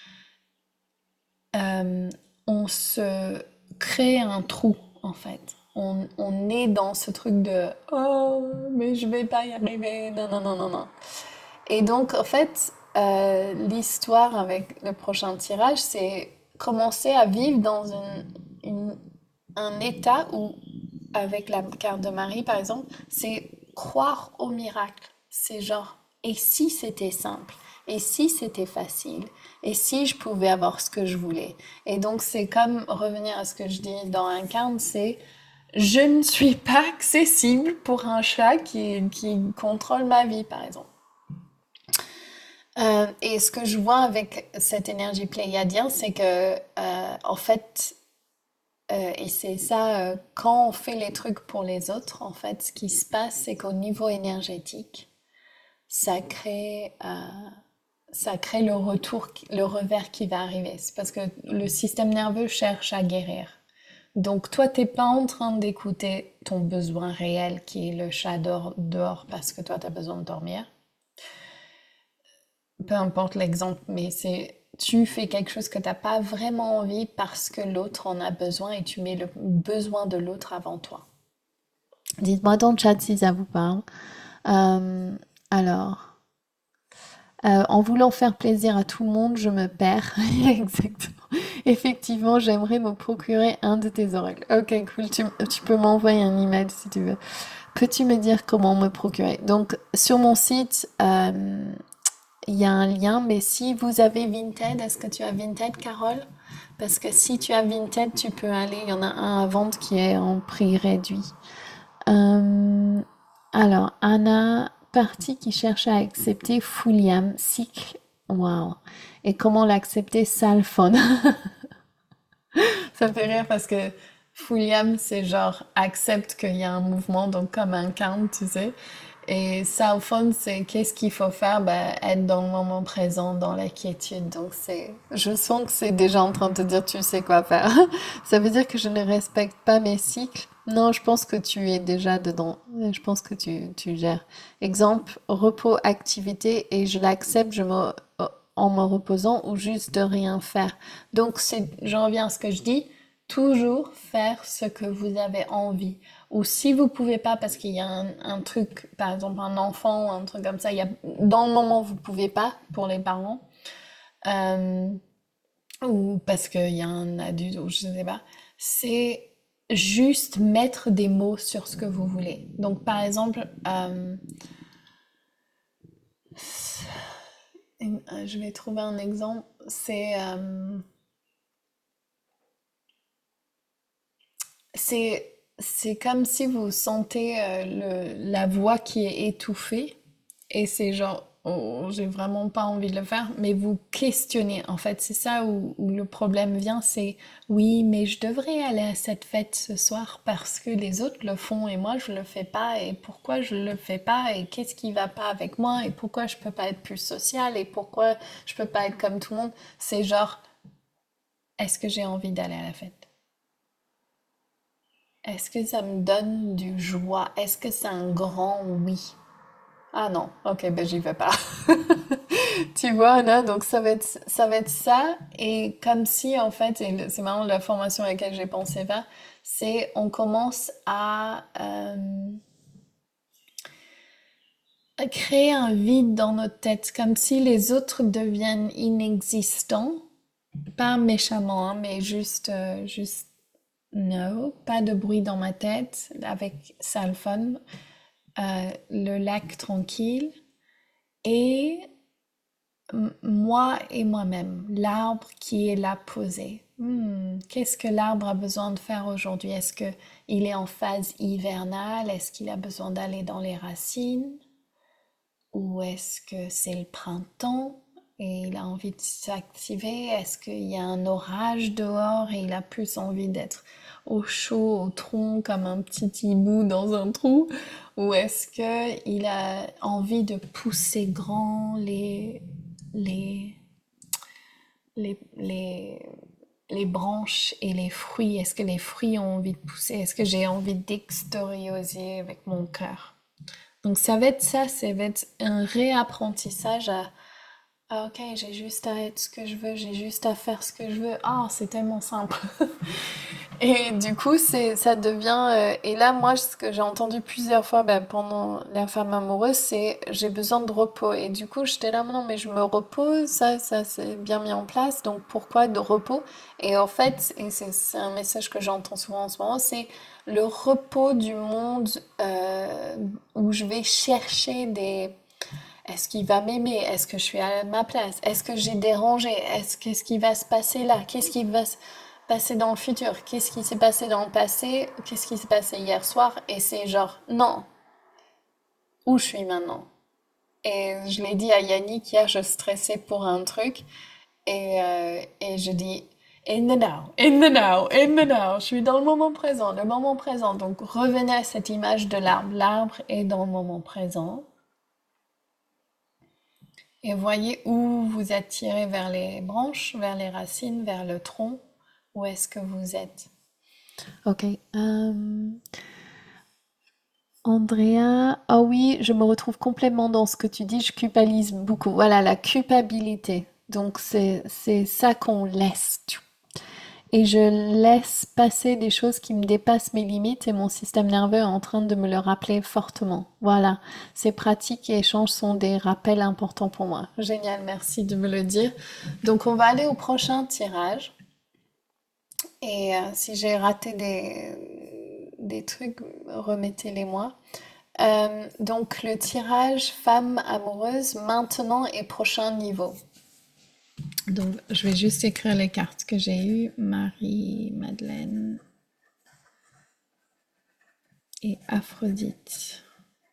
euh, on se crée un trou en fait. On est dans ce truc de oh mais je vais pas y arriver, non non non non non. Et donc en fait l'histoire avec le prochain tirage c'est commencer à vivre dans un état où avec la carte de Marie par exemple c'est croire au miracle. C'est genre et si c'était simple? Et si c'était facile? Et si je pouvais avoir ce que je voulais? Et donc, c'est comme revenir à ce que je dis dans Incarne, c'est je ne suis pas accessible pour un chat qui contrôle ma vie, par exemple. Et ce que je vois avec cette énergie pléiadienne, c'est que, en fait, et c'est ça, quand on fait les trucs pour les autres, en fait, ce qui se passe, c'est qu'au niveau énergétique, ça crée ça crée le retour, le revers qui va arriver. C'est parce que le système nerveux cherche à guérir. Donc toi, t'es pas en train d'écouter ton besoin réel qui est le chat dehors parce que toi, t'as besoin de dormir. Peu importe l'exemple, mais c'est tu fais quelque chose que t'as pas vraiment envie parce que l'autre en a besoin et tu mets le besoin de l'autre avant toi. Dites-moi dans le chat si ça vous parle. Euh, alors, en voulant faire plaisir à tout le monde, je me perds. Exactement. Effectivement, j'aimerais me procurer un de tes oracles. Ok, cool. Tu peux m'envoyer un email si tu veux. Peux-tu me dire comment me procurer? Donc, sur mon site, il y a un lien, mais si vous avez Vinted, est-ce que tu as Vinted, Carole? Parce que si tu as Vinted, tu peux aller. Il y en a un à vendre qui est en prix réduit. Euh, alors, Anna, partie qui cherche à accepter Fouliam, cycle. Waouh. Et comment l'accepter, Salphone? Ça me fait rire parce que Fouliam, c'est genre accepte qu'il y a un mouvement, donc comme un count, tu sais. Et Salphone, c'est qu'est-ce qu'il faut faire? Ben, être dans le moment présent, dans la quiétude. Donc je sens que c'est déjà en train de te dire tu sais quoi faire. Ça veut dire que je ne respecte pas mes cycles. Non, je pense que tu es déjà dedans. Je pense que tu gères. Exemple, repos, activité, et je l'accepte, en me reposant ou juste de rien faire. Donc, j'en reviens à ce que je dis, toujours faire ce que vous avez envie. Ou si vous pouvez pas, parce qu'il y a un truc, par exemple un enfant ou un truc comme ça, dans le moment vous pouvez pas pour les parents, euh, ou parce qu'il y a un adulte ou je sais pas, c'est juste mettre des mots sur ce que vous voulez. Donc par exemple, je vais trouver un exemple, c'est comme si vous sentez la voix qui est étouffée et c'est genre oh, j'ai vraiment pas envie de le faire, mais vous questionnez. En fait, c'est ça où le problème vient, c'est oui, mais je devrais aller à cette fête ce soir parce que les autres le font et moi je le fais pas et pourquoi je le fais pas et qu'est-ce qui va pas avec moi et pourquoi je peux pas être plus sociale et pourquoi je peux pas être comme tout le monde. C'est genre est-ce que j'ai envie d'aller à la fête? Est-ce que ça me donne du joie? Est-ce que c'est un grand oui? Ah non, ok, ben j'y vais pas. Tu vois, là, donc ça va être ça, et comme si, en fait, et c'est marrant, la formation à laquelle j'ai pensé va, c'est on commence à créer un vide dans notre tête, comme si les autres deviennent inexistants, pas méchamment, hein, mais juste No, pas de bruit dans ma tête avec ça le fun. Le lac tranquille et moi et moi-même, l'arbre qui est là posé. Qu'est-ce que l'arbre a besoin de faire aujourd'hui? Est-ce que il est en phase hivernale? Est-ce qu'il a besoin d'aller dans les racines? Ou est-ce que c'est le printemps et il a envie de s'activer? Est-ce qu'il y a un orage dehors et il a plus envie d'être au chaud, au tronc, comme un petit hibou dans un trou? Ou est-ce que il a envie de pousser grand les, les, les branches et les fruits? Est-ce que les fruits ont envie de pousser? Est-ce que j'ai envie d'extérioriser avec mon cœur? Donc ça va être ça, ça va être un réapprentissage à ah ok, j'ai juste à être ce que je veux, j'ai juste à faire ce que je veux. Ah, c'est tellement simple. Et du coup, ça devient. Et là, moi, ce que j'ai entendu plusieurs fois pendant la femme amoureuse, c'est j'ai besoin de repos. Et du coup, j'étais là, non, mais je me repose, ça c'est bien mis en place. Donc pourquoi de repos? Et en fait, et c'est un message que j'entends souvent en ce moment, c'est le repos du monde où je vais chercher des est-ce qu'il va m'aimer? Est-ce que je suis à ma place? Est-ce que j'ai dérangé? Qu'est-ce qui va se passer là? Qu'est-ce qui va se passer dans le futur? Qu'est-ce qui s'est passé dans le passé? Qu'est-ce qui s'est passé hier soir? Et c'est genre, non, où je suis maintenant? Et je l'ai dit à Yannick hier, je stressais pour un truc. Et je dis, in the now, in the now, in the now. Je suis dans le moment présent, le moment présent. Donc revenez à cette image de l'arbre. L'arbre est dans le moment présent. Et voyez où vous êtes tiré vers les branches, vers les racines, vers le tronc. Où est-ce que vous êtes? Ok. Andrea, ah oui, je me retrouve complètement dans ce que tu dis, je culpabilise beaucoup. Voilà, la culpabilité. Donc c'est ça qu'on laisse. Et je laisse passer des choses qui me dépassent mes limites et mon système nerveux est en train de me le rappeler fortement. Voilà, ces pratiques et échanges sont des rappels importants pour moi. Génial, merci de me le dire. Donc on va aller au prochain tirage. Et si j'ai raté des trucs, remettez-les moi. Donc le tirage femme amoureuse maintenant et prochain niveau. Donc, je vais juste écrire les cartes que j'ai eues. Marie, Madeleine et Aphrodite.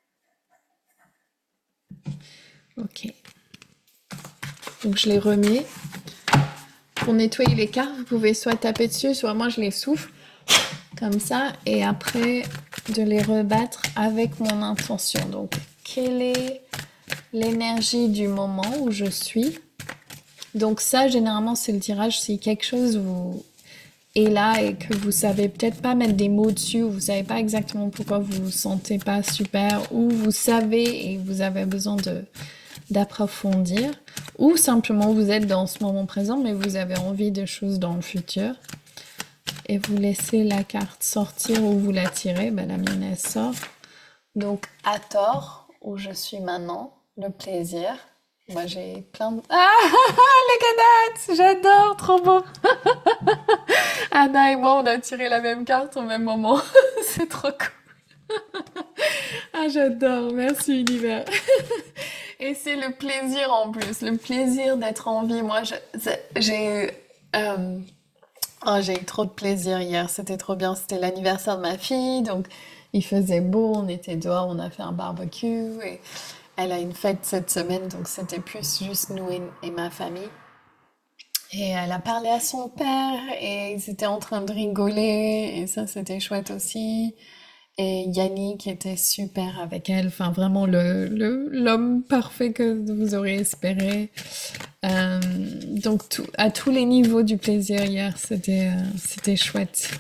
Ok. Donc, je les remets. Pour nettoyer les cartes, vous pouvez soit taper dessus, soit moi je les souffle comme ça. Et après, de les rebattre avec mon intention. Donc, quelle est l'énergie du moment où je suis? Donc ça, généralement, c'est le tirage. Si quelque chose vous est là et que vous savez peut-être pas mettre des mots dessus, ou vous savez pas exactement pourquoi vous vous sentez pas super, ou vous savez et vous avez besoin d'approfondir, ou simplement vous êtes dans ce moment présent, mais vous avez envie de choses dans le futur, et vous laissez la carte sortir ou vous la tirez, la mienne elle sort. Donc à tort, où je suis maintenant, le plaisir. Moi j'ai plein de... Ah, les ganates, j'adore, trop beau. Anna et moi, on a tiré la même carte au même moment. C'est trop cool. Ah, j'adore. Merci, univers. Et c'est le plaisir en plus, le plaisir d'être en vie. Moi, j'ai eu, j'ai eu trop de plaisir hier. C'était trop bien. C'était l'anniversaire de ma fille, donc il faisait beau. On était dehors, on a fait un barbecue et elle a une fête cette semaine, donc c'était plus juste nous et ma famille. Et elle a parlé à son père et ils étaient en train de rigoler et ça c'était chouette aussi. Et Yannick était super avec elle, enfin vraiment l'homme parfait que vous auriez espéré. Euh, donc à tous les niveaux du plaisir hier, c'était chouette.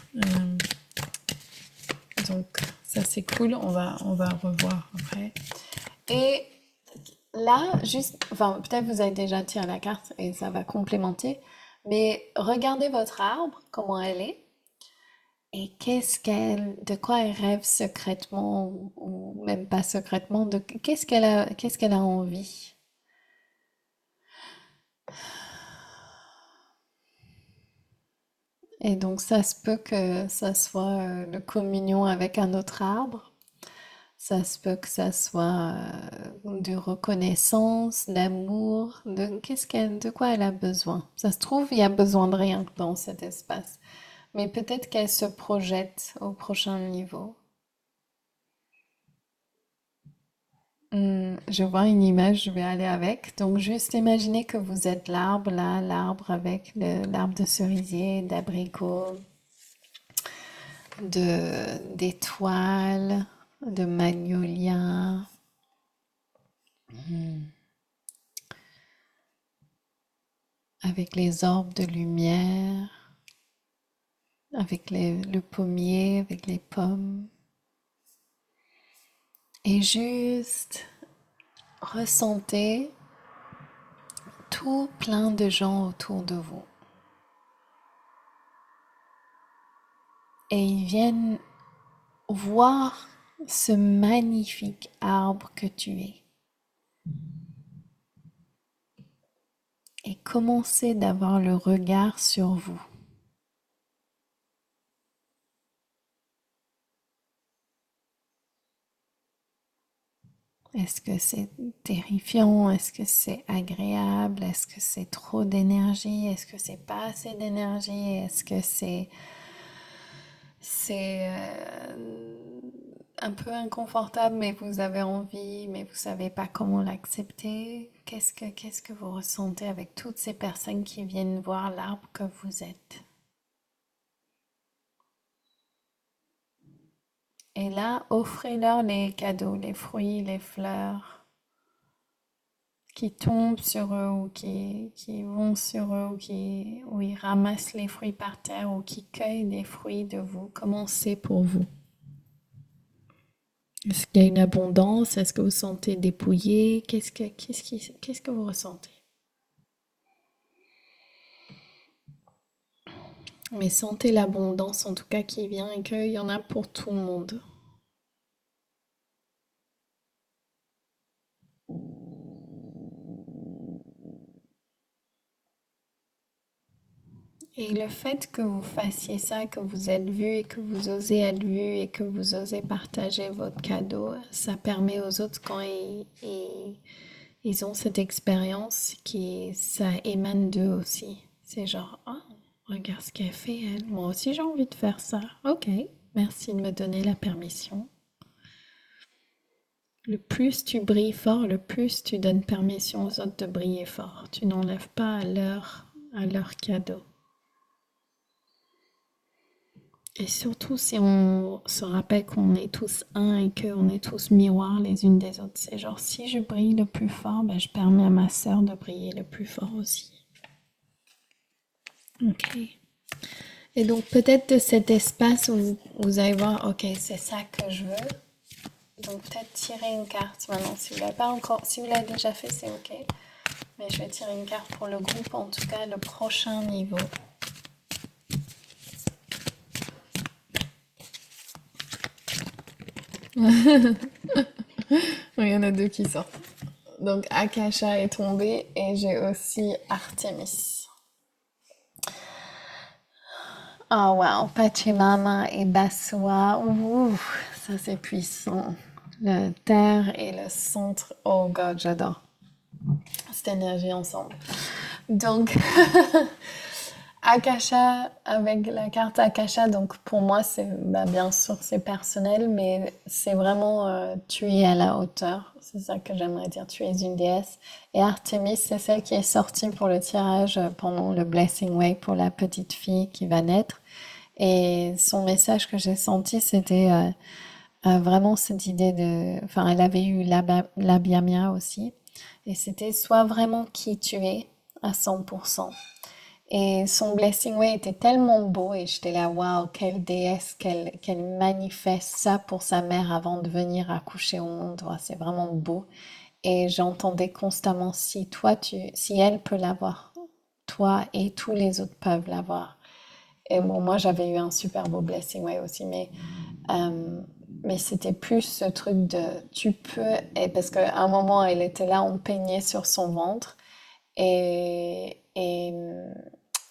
Donc ça c'est cool, on va revoir après. Et là, juste, enfin, peut-être vous avez déjà tiré la carte et ça va complémenter, mais regardez votre arbre, comment elle est, et de quoi elle rêve secrètement, ou même pas secrètement, qu'est-ce qu'elle a envie. Et donc ça se peut que ça soit de communion avec un autre arbre. Ça se peut que ça soit de reconnaissance, d'amour, de quoi elle a besoin. Ça se trouve, il y a besoin de rien dans cet espace. Mais peut-être qu'elle se projette au prochain niveau. Je vois une image, je vais aller avec. Donc, juste imaginez que vous êtes l'arbre là, l'arbre avec l'arbre de cerisier, d'abricot, d'étoiles, de magnolia, avec les orbes de lumière, avec le pommier, avec les pommes. Et juste ressentez tout plein de gens autour de vous. Et ils viennent voir ce magnifique arbre que tu es. Et commencez d'avoir le regard sur vous. Est-ce que c'est terrifiant? Est-ce que c'est agréable? Est-ce que c'est trop d'énergie? Est-ce que c'est pas assez d'énergie? Est-ce que c'est un peu inconfortable, mais vous avez envie, mais vous savez pas comment l'accepter? Qu'est-ce que vous ressentez avec toutes ces personnes qui viennent voir l'arbre que vous êtes? Et là, offrez-leur les cadeaux, les fruits, les fleurs qui tombent sur eux ou qui vont sur eux ou ils ramassent les fruits par terre ou qui cueillent des fruits de vous. Comment c'est pour vous? Est-ce qu'il y a une abondance? Est-ce que vous sentez dépouillé? Qu'est-ce que vous ressentez? Mais sentez l'abondance en tout cas qui vient et qu'il y en a pour tout le monde. Et le fait que vous fassiez ça, que vous êtes vu et que vous osez être vu et que vous osez partager votre cadeau, ça permet aux autres quand ils ont cette expérience qui ça émane d'eux aussi. C'est genre, oh, regarde ce qu'elle fait, elle. Moi aussi j'ai envie de faire ça. Ok, merci de me donner la permission. Le plus tu brilles fort, le plus tu donnes permission aux autres de briller fort. Tu n'enlèves pas à leur cadeau. Et surtout si on se rappelle qu'on est tous un et qu'on est tous miroirs les unes des autres. C'est genre si je brille le plus fort, ben, je permets à ma sœur de briller le plus fort aussi. Ok. Et donc peut-être de cet espace où vous allez voir, ok, c'est ça que je veux. Donc peut-être tirer une carte maintenant. Si vous l'avez pas encore, si vous l'avez déjà fait, c'est ok. Mais je vais tirer une carte pour le groupe, en tout cas le prochain niveau. Il y en a deux qui sortent. Donc Akasha est tombé et j'ai aussi Artemis. Oh wow, Pachamama et Baswa. Ouh, ça c'est puissant. Le terre et le centre. Oh god, j'adore cette énergie ensemble. Donc, Akasha, avec la carte Akasha, donc pour moi, c'est bien sûr c'est personnel, mais c'est vraiment tu es à la hauteur. C'est ça que j'aimerais dire, tu es une déesse. Et Artemis, c'est celle qui est sortie pour le tirage pendant le Blessing Way pour la petite fille qui va naître. Et son message que j'ai senti, c'était vraiment cette idée de... Enfin, elle avait eu l'Abiamia aussi. Et c'était soit vraiment qui tu es à 100%. Et son Blessing Way était tellement beau et j'étais là, waouh, quelle déesse, qu'elle manifeste ça pour sa mère avant de venir accoucher au monde. Ouais, c'est vraiment beau. Et j'entendais constamment, si elle peut l'avoir, toi et tous les autres peuvent l'avoir. Et bon, moi j'avais eu un super beau Blessing Way aussi, euh, mais c'était plus ce truc de tu peux, et parce qu'à un moment elle était là, on peignait sur son ventre et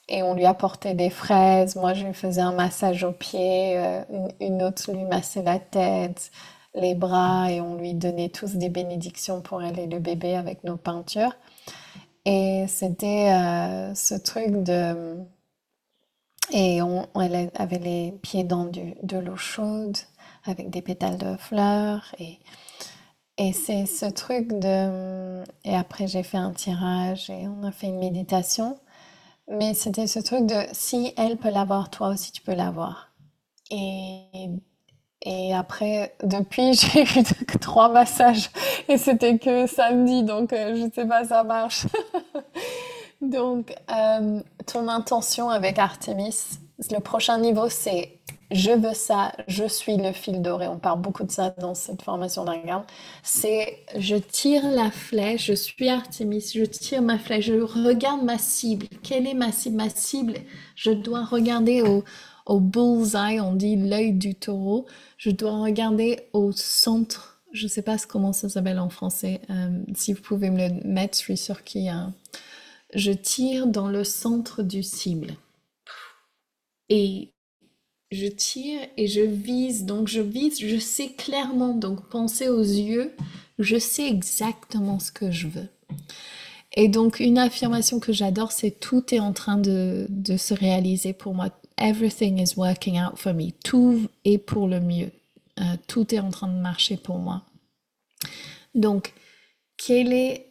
et on lui apportait des fraises. Moi, je lui faisais un massage aux pieds, une autre lui massait la tête, les bras, et on lui donnait tous des bénédictions pour elle et le bébé avec nos peintures. Et c'était ce truc de... Et elle avait les pieds dans de l'eau chaude avec des pétales de fleurs. Et c'est ce truc de... Et après, j'ai fait un tirage et on a fait une méditation. Mais c'était ce truc de si elle peut l'avoir, toi aussi tu peux l'avoir. Et, et après, depuis, j'ai eu que 3 massages et c'était que samedi, donc je sais pas, ça marche. Donc, ton intention avec Artemis, le prochain niveau, c'est je veux ça, je suis le fil doré. On parle beaucoup de ça dans cette formation d'Argan. C'est je tire la flèche, je suis Artemis, je tire ma flèche, je regarde ma cible. Quelle est ma cible? Ma cible, je dois regarder au bullseye, on dit l'œil du taureau. Je dois regarder au centre. Je ne sais pas comment ça s'appelle en français. Si vous pouvez me le mettre, je suis sûre qu'il y a je tire dans le centre du cible et je tire et je vise. Donc je vise, je sais clairement. Donc pensez aux yeux, je sais exactement ce que je veux. Et donc une affirmation que j'adore, c'est tout est en train de se réaliser pour moi. Everything is working out for me. Tout est pour le mieux. Tout est en train de marcher pour moi. Donc, quel est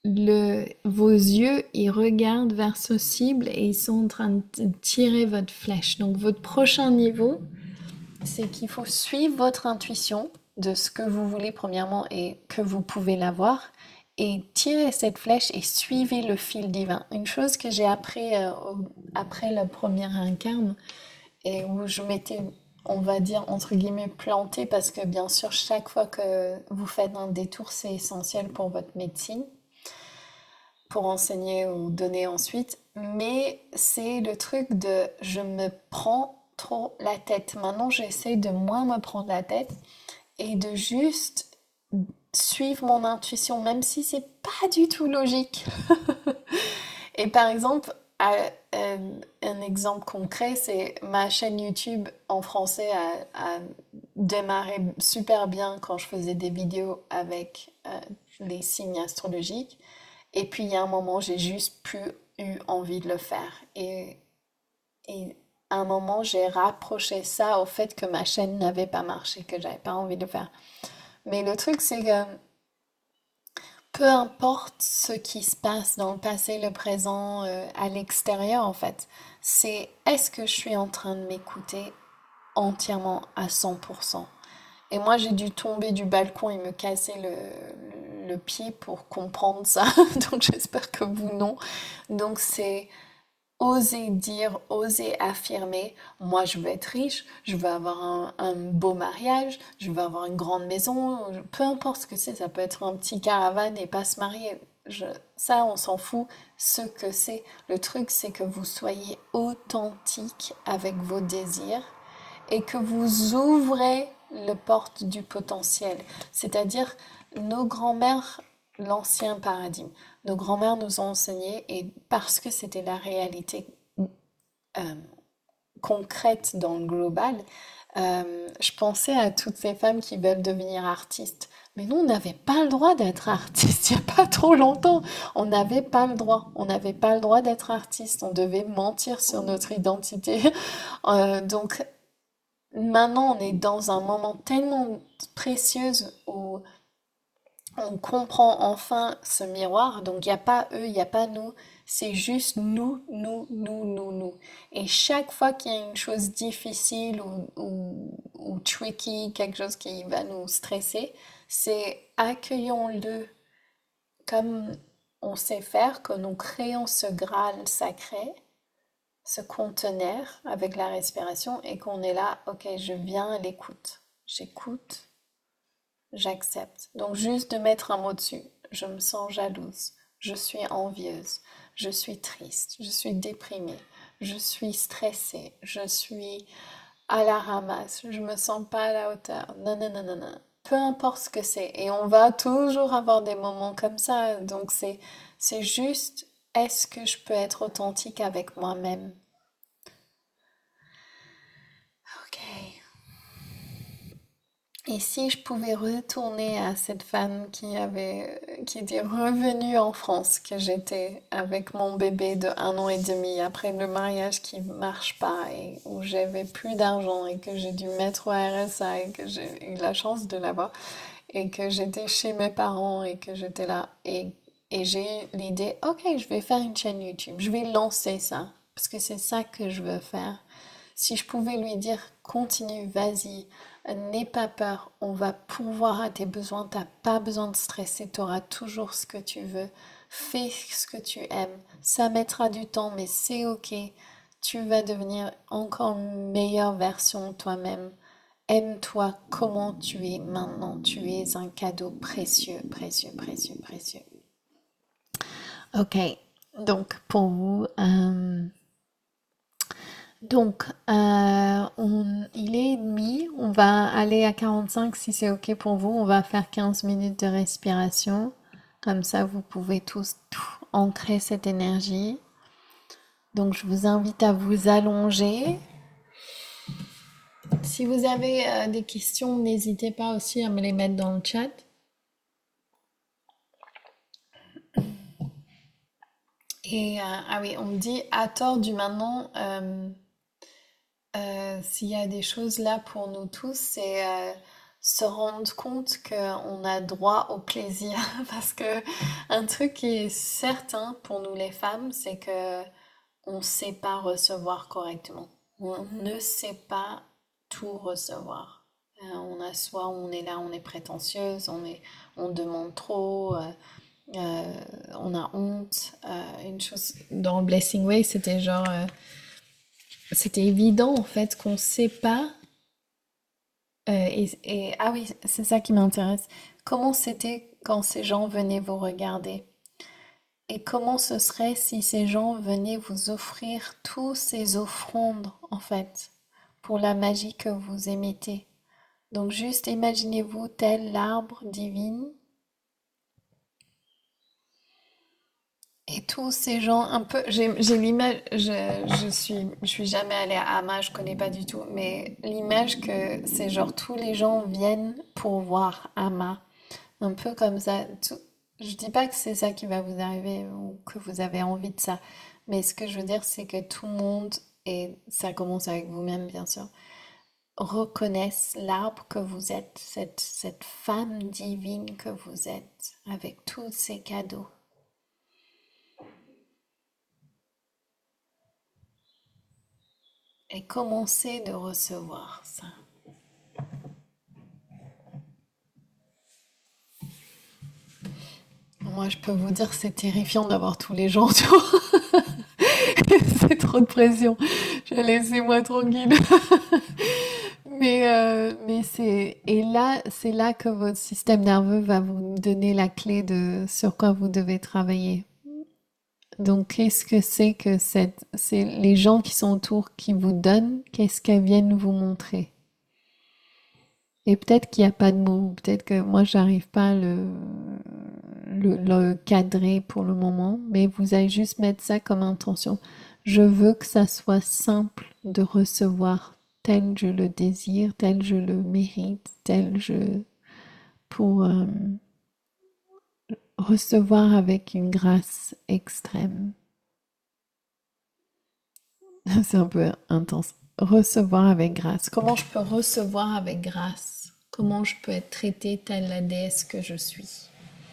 vos yeux, ils regardent vers ce cible et ils sont en train de tirer votre flèche. Donc votre prochain niveau, c'est qu'il faut suivre votre intuition de ce que vous voulez premièrement et que vous pouvez l'avoir et tirer cette flèche et suivez le fil divin. Une chose que j'ai appris après la première incarne et où je m'étais, on va dire, entre guillemets, plantée parce que bien sûr, chaque fois que vous faites un détour, c'est essentiel pour votre médecine pour enseigner ou donner ensuite, mais c'est le truc de je me prends trop la tête. Maintenant, j'essaie de moins me prendre la tête et de juste suivre mon intuition, même si c'est pas du tout logique. Et par exemple, un exemple concret, c'est ma chaîne YouTube en français a démarré super bien quand je faisais des vidéos avec les signes astrologiques. Et puis il y a un moment, j'ai juste plus eu envie de le faire. Et à un moment, j'ai rapproché ça au fait que ma chaîne n'avait pas marché, que j'avais pas envie de le faire. Mais le truc, c'est que peu importe ce qui se passe dans le passé, le présent, à l'extérieur, en fait, c'est est-ce que je suis en train de m'écouter entièrement à 100%. Et moi, j'ai dû tomber du balcon et me casser le pied pour comprendre ça. Donc, j'espère que vous, non. Donc, c'est oser dire, oser affirmer, moi je veux être riche, je veux avoir un beau mariage, je veux avoir une grande maison, peu importe ce que c'est, ça peut être un petit caravane et pas se marier. Ça, on s'en fout. Ce que c'est, le truc, c'est que vous soyez authentique avec vos désirs et que vous ouvrez le porte du potentiel. C'est-à-dire, nos grands-mères, l'ancien paradigme, nos grands-mères nous ont enseigné, et parce que c'était la réalité euh, concrète dans le global, je pensais à toutes ces femmes qui veulent devenir artistes. Mais nous, on n'avait pas le droit d'être artiste il n'y a pas trop longtemps. On n'avait pas le droit. On n'avait pas le droit d'être artiste. On devait mentir sur notre identité. Donc, maintenant, on est dans un moment tellement précieux où on comprend enfin ce miroir. Donc, il n'y a pas eux, il n'y a pas nous. C'est juste nous, nous, nous, nous, nous. Et chaque fois qu'il y a une chose difficile ou tricky, quelque chose qui va nous stresser, c'est accueillons-le comme on sait faire, que nous créons ce Graal sacré, ce conteneur avec la respiration et qu'on est là, ok, je viens à l'écoute. J'écoute, j'accepte. Donc juste de mettre un mot dessus. Je me sens jalouse, je suis envieuse, je suis triste, je suis déprimée, je suis stressée, je suis à la ramasse, je me sens pas à la hauteur. Non, non, non, non, non. Peu importe ce que c'est. Et on va toujours avoir des moments comme ça. Donc c'est juste est-ce que je peux être authentique avec moi-même? Ok. Et si je pouvais retourner à cette femme qui était revenue en France, que j'étais avec mon bébé de 1 an et demi après le mariage qui marche pas et où j'avais plus d'argent et que j'ai dû mettre au RSA et que j'ai eu la chance de l'avoir et que j'étais chez mes parents et que j'étais là et j'ai eu l'idée, ok, je vais faire une chaîne YouTube, je vais lancer ça parce que c'est ça que je veux faire. Si je pouvais lui dire, continue, vas-y, n'aie pas peur, on va pourvoir à tes besoins, t'as pas besoin de stresser, tu auras toujours ce que tu veux, fais ce que tu aimes, ça mettra du temps, mais c'est ok, tu vas devenir encore une meilleure version de toi-même. Aime-toi comment tu es maintenant, tu es un cadeau précieux, précieux, précieux, précieux. Ok, donc pour vous, il est demi, on va aller à 45 si c'est OK pour vous. On va faire 15 minutes de respiration. Comme ça, vous pouvez tous ancrer cette énergie. Donc, je vous invite à vous allonger. Si vous avez des questions, n'hésitez pas aussi à me les mettre dans le chat. Et ah oui, on me dit à tort du maintenant. S'il y a des choses là pour nous tous, c'est se rendre compte qu'on a droit au plaisir. Parce que un truc qui est certain pour nous les femmes, c'est que on ne sait pas recevoir correctement. On ne sait pas tout recevoir. On a soit on est là, on est prétentieuse, on demande trop, on a honte. Une chose dans Blessing Way, c'était genre c'était évident en fait qu'on sait pas. Ah oui, c'est ça qui m'intéresse. Comment c'était quand ces gens venaient vous regarder? Et comment ce serait si ces gens venaient vous offrir tous ces offrandes en fait pour la magie que vous émettez? Donc juste imaginez-vous tel l'arbre divin et tous ces gens un peu, j'ai l'image, je suis jamais allée à Hama, je connais pas du tout, mais l'image que c'est genre tous les gens viennent pour voir Hama, un peu comme ça. Je dis pas que c'est ça qui va vous arriver ou que vous avez envie de ça, mais ce que je veux dire, c'est que tout le monde, et ça commence avec vous-même bien sûr, reconnaissent l'arbre que vous êtes, cette femme divine que vous êtes, avec tous ces cadeaux. Et commencer de recevoir ça. Moi, je peux vous dire, c'est terrifiant d'avoir tous les gens autour. C'est trop de pression. Laissez-moi tranquille. Mais et là, c'est là que votre système nerveux va vous donner la clé de sur quoi vous devez travailler. Donc, qu'est-ce que c'est que c'est les gens qui sont autour qui vous donnent, qu'est-ce qu'elles viennent vous montrer? Et peut-être qu'il n'y a pas de mots, peut-être que moi j'arrive pas à le cadrer pour le moment, mais vous allez juste mettre ça comme intention. Je veux que ça soit simple de recevoir tel je le désire, tel je le mérite, tel je... pour recevoir avec une grâce extrême. C'est un peu intense. Recevoir avec grâce. Comment je peux recevoir avec grâce? Comment je peux être traitée telle la déesse que je suis?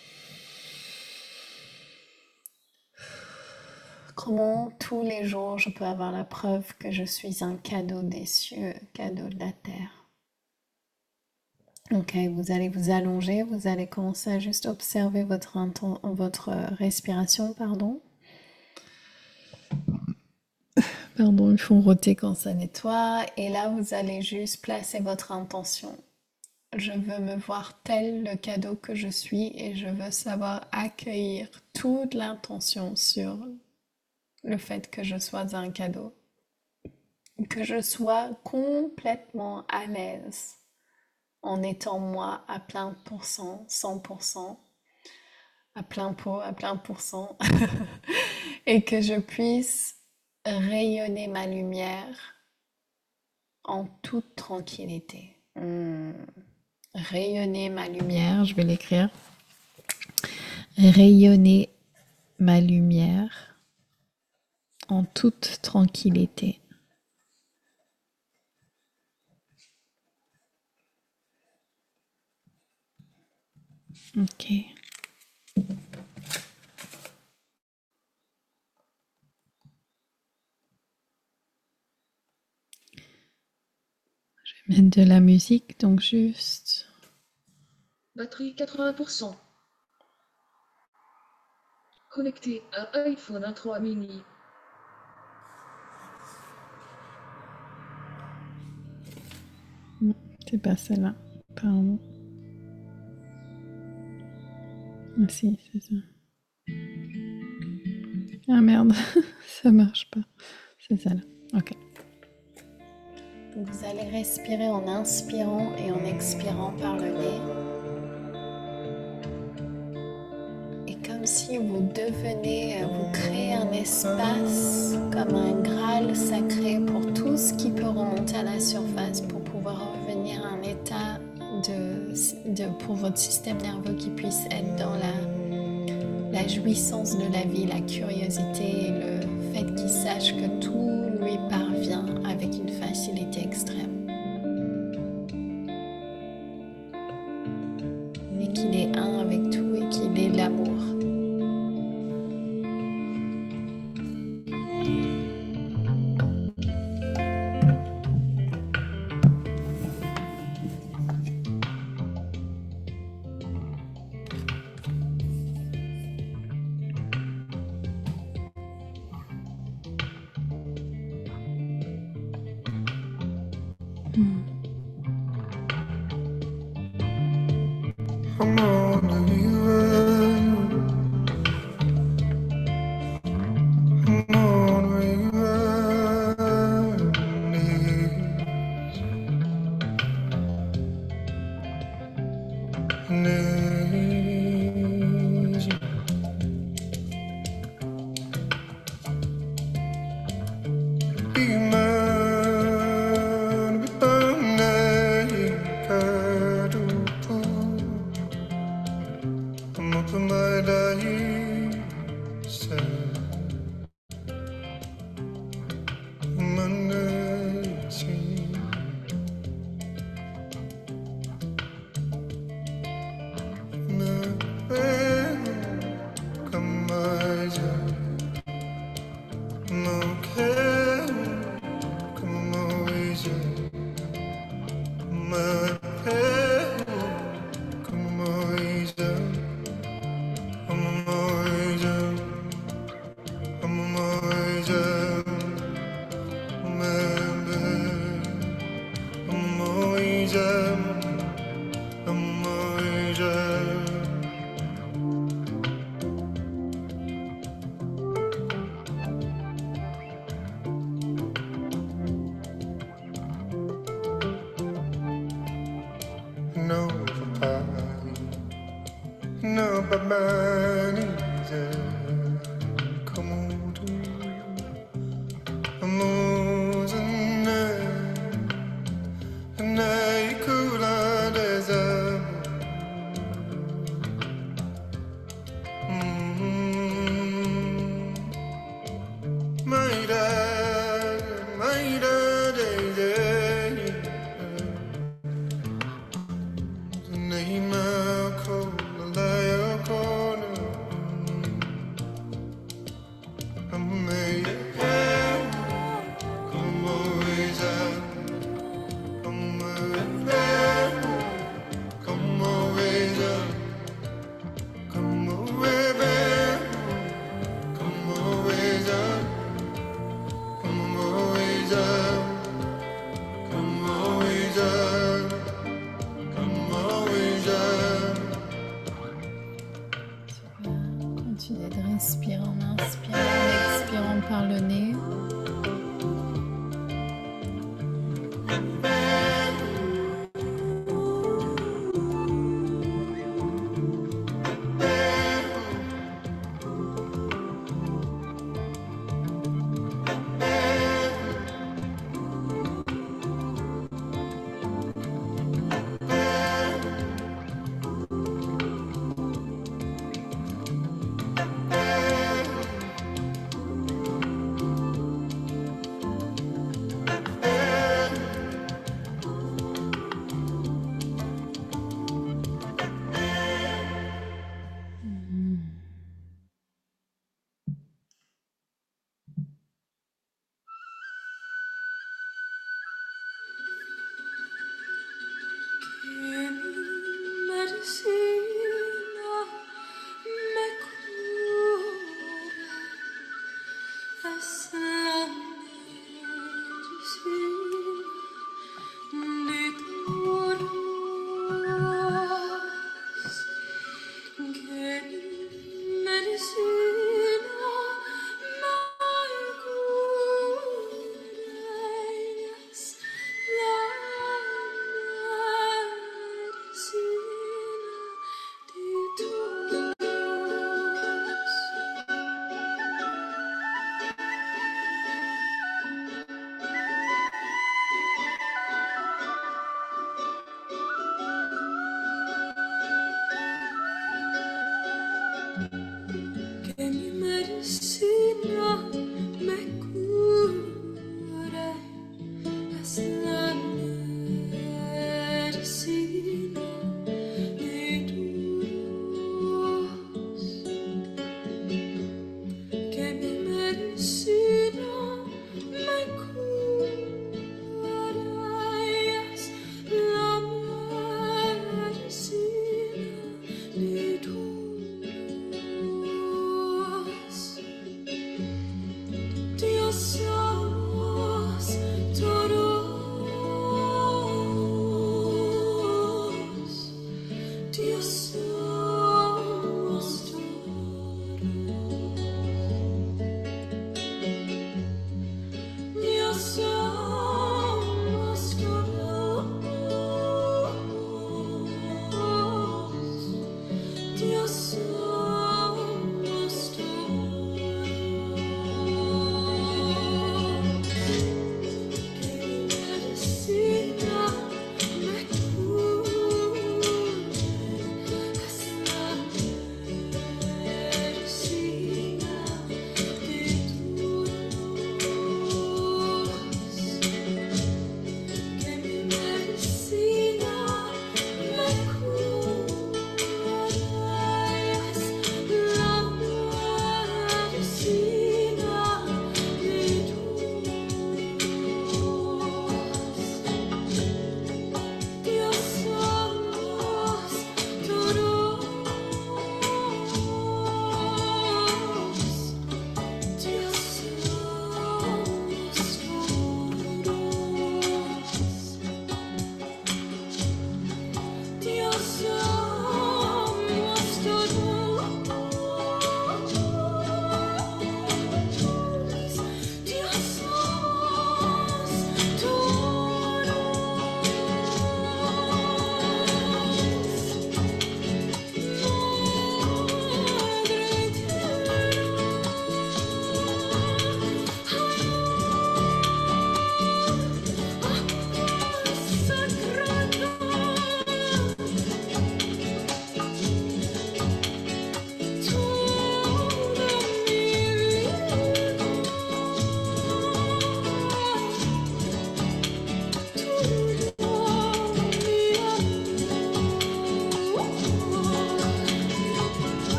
Comment tous les jours je peux avoir la preuve que je suis un cadeau des cieux, cadeau de la terre. Ok, vous allez vous allonger, vous allez commencer à juste observer votre respiration, pardon. Pardon, il faut roter quand ça nettoie. Et là, vous allez juste placer votre intention. Je veux me voir tel le cadeau que je suis et je veux savoir accueillir toute l'intention sur le fait que je sois un cadeau. Que je sois complètement à l'aise en étant moi à plein pour cent, 100%, à plein pot, à plein pour cent. et que je puisse rayonner ma lumière en toute tranquillité. Rayonner ma lumière, je vais l'écrire. Rayonner ma lumière en toute tranquillité. Ok. Je vais mettre de la musique, donc juste. Batterie 80%. Connecté à iPhone 3 mini. C'est pas celle-là, apparemment. Ah si, c'est ça. Ah merde, ça marche pas. C'est celle-là. Ok. Donc vous allez respirer en inspirant et en expirant par le nez. Et comme si vous créez un espace comme un Graal sacré pour tout ce qui peut remonter à la surface pour pouvoir revenir à un état pour votre système nerveux qui puisse être dans la jouissance de la vie, la curiosité et le fait qu'il sache que tout lui parvient avec une facilité extrême. Et qu'il est un avec tout et qu'il est l'amour. I'm on the river. I'm on the river. Be man, be burning, I'm up in my life, my name. Come on, no care, come on, my head, come on, I'm no, but man is come on, I'm and I could my dad, name I call a liar corner. I'm made come always out. Come always out. Come away, come always out. Come always out. Come always out. Come always out. Continuez de respirer en inspirant, en expirant par le nez.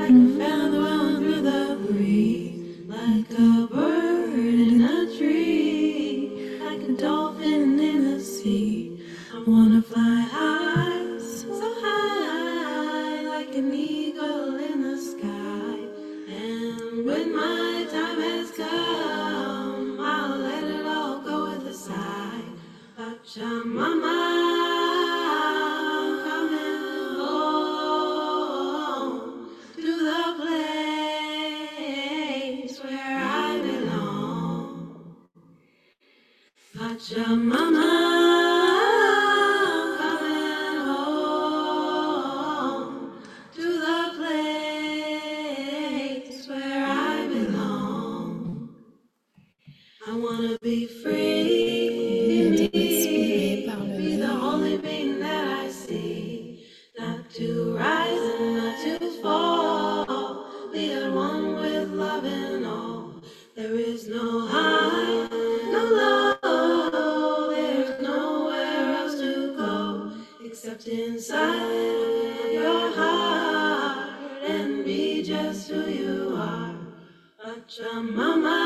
like a feather under the breeze, like a bird in a tree, like a dolphin in the sea. I wanna fly high, so high, like an eagle in the sky. And when my time has come, I'll let it all go with a sigh. Pachamama, coming home to the place where I belong. Pachamama, coming home to the place where I belong. I wanna be free, Respirez par le be the nez. only being that I see, not to rise and not to fall, be at one with love and all. There is no high, no low, there's nowhere else to go, except inside your heart, and be just who you are. Pachamama,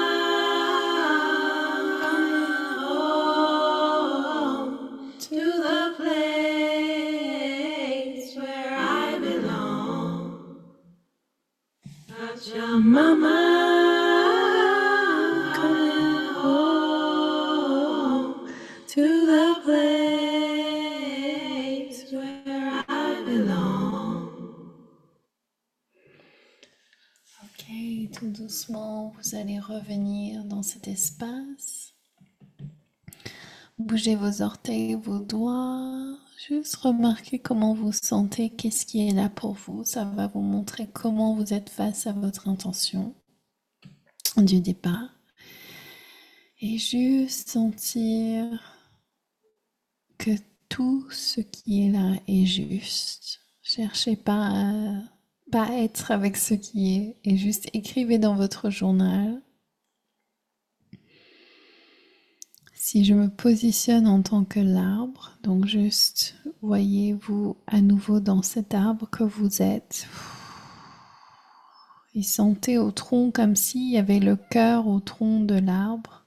home to the place where I belong. Pachamama, coming home to the place where I belong. Ok, tout doucement, vous allez revenir dans cet espace. Bougez vos orteils, vos doigts. Juste remarquez comment vous sentez, qu'est-ce qui est là pour vous. Ça va vous montrer comment vous êtes face à votre intention du départ. Et juste sentir que tout ce qui est là est juste. Cherchez pas à être avec ce qui est, et juste écrivez dans votre journal. Si je me positionne en tant que l'arbre, donc juste voyez-vous à nouveau dans cet arbre que vous êtes. Et sentez au tronc comme s'il y avait le cœur au tronc de l'arbre.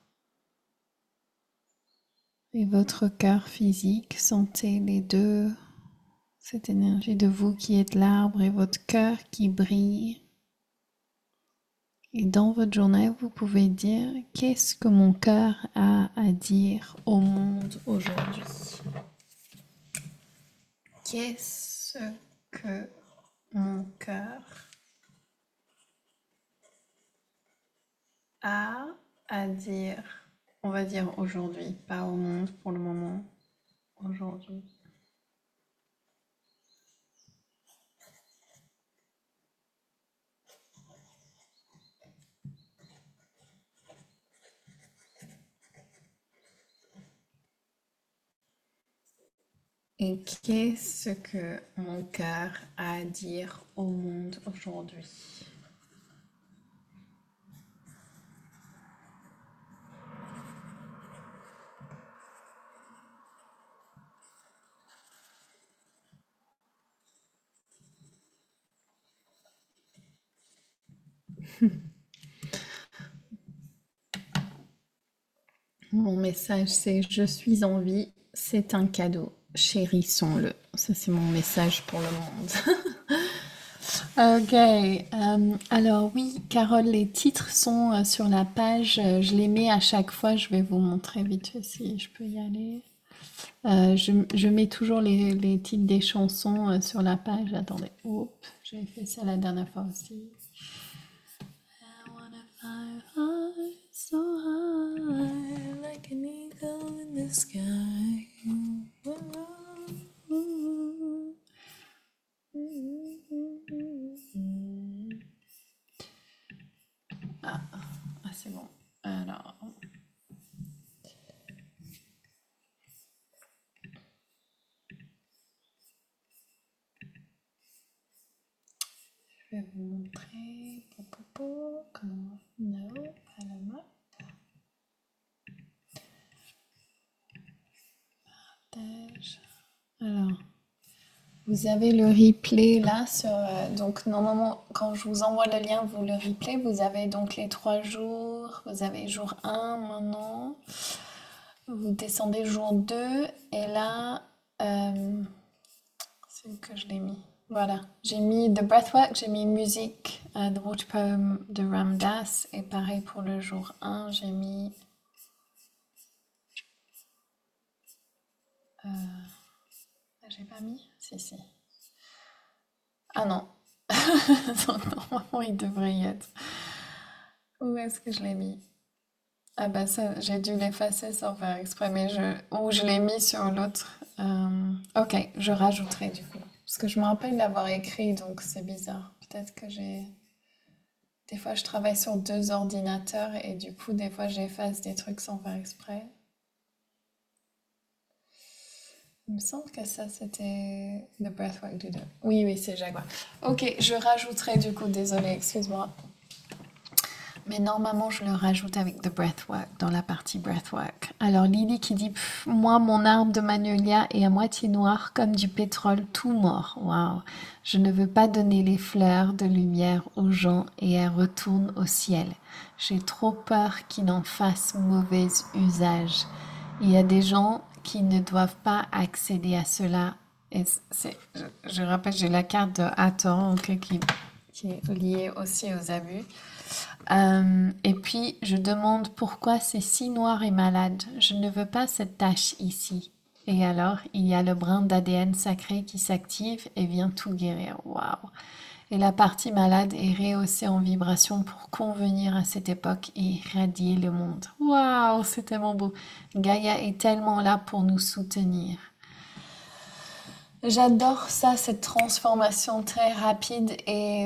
Et votre cœur physique, sentez les deux, cette énergie de vous qui êtes l'arbre et votre cœur qui brille. Et dans votre journée, vous pouvez dire « Qu'est-ce que mon cœur a à dire au monde aujourd'hui ?» Qu'est-ce que mon cœur a à dire, on va dire aujourd'hui, pas au monde pour le moment, aujourd'hui. Et qu'est-ce que mon cœur a à dire au monde aujourd'hui? Mon message c'est « Je suis en vie, c'est un cadeau, chérissons-le ». Ça c'est mon message pour le monde. Ok, alors oui, Carole, les titres sont sur la page, je les mets à chaque fois, je vais vous montrer vite fait si je peux y aller. Je mets toujours les titres des chansons sur la page, attendez, oups, j'ai fait ça la dernière fois aussi. I wanna fly high, so high, like an eagle in the sky. Ah, c'est bon. Alors. Je vais vous montrer comment. Non, pas la map. Partage. Alors, Vous avez le replay là sur donc normalement quand je vous envoie le lien vous le replay vous avez donc les 3 jours, vous avez jour 1 maintenant, vous descendez jour 2 et là c'est où que je l'ai mis. Voilà, j'ai mis The Breathwork, j'ai mis musique, The Water Poem de Ram Dass et pareil pour le jour 1 j'ai mis j'ai pas mis? Si. Ah non. Normalement, il devrait y être. Où est-ce que je l'ai mis? Ah bah ça, j'ai dû l'effacer sans faire exprès, mais ou je l'ai mis sur l'autre. Ok, je rajouterai du coup. Parce que je me rappelle l'avoir écrit, donc c'est bizarre. Peut-être que j'ai... Des fois, je travaille sur 2 ordinateurs et du coup, des fois, j'efface des trucs sans faire exprès. Il me semble que ça, c'était The Breathwork du 2. Oui, c'est Jaguar. Ok, je rajouterai du coup, désolé, excuse-moi. Mais normalement, je le rajoute avec The Breathwork, dans la partie Breathwork. Alors, Lily qui dit « Moi, mon arbre de magnolia est à moitié noir comme du pétrole tout mort. Waouh. Je ne veux pas donner les fleurs de lumière aux gens et elles retournent au ciel. J'ai trop peur qu'ils n'en fassent mauvais usage. Il y a des gens qui ne doivent pas accéder à cela. » Et je rappelle, j'ai la carte de Hathor qui est liée aussi aux abus. Et puis, je demande pourquoi c'est si noir et malade. Je ne veux pas cette tache ici. Et alors, il y a le brin d'ADN sacré qui s'active et vient tout guérir. Waouh! Et la partie malade est rehaussée en vibration pour convenir à cette époque et irradier le monde. Waouh! C'est tellement beau. Gaïa est tellement là pour nous soutenir. J'adore ça, cette transformation très rapide et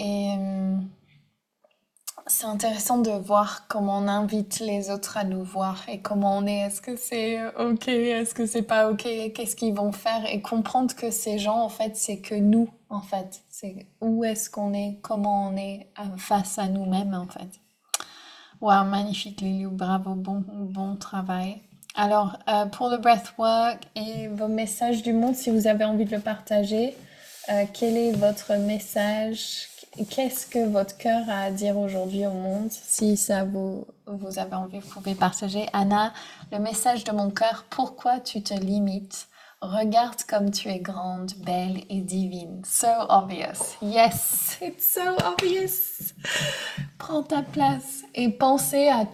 c'est intéressant de voir comment on invite les autres à nous voir et comment on est. Est-ce que c'est ok? Est-ce que c'est pas ok? Qu'est-ce qu'ils vont faire? Et comprendre que ces gens, en fait, c'est que nous, en fait. C'est où est-ce qu'on est, comment on est face à nous-mêmes, en fait. Waouh, magnifique, Liliou. Bravo, bon travail. Alors, pour le breathwork et vos messages du monde, si vous avez envie de le partager, quel est votre message? Qu'est-ce que votre cœur a à dire aujourd'hui au monde? Si ça vous avez envie, vous pouvez partager. Anna, le message de mon cœur, pourquoi tu te limites? Regarde comme tu es grande, belle et divine. So obvious. Yes, it's so obvious. Prends ta place et pensez à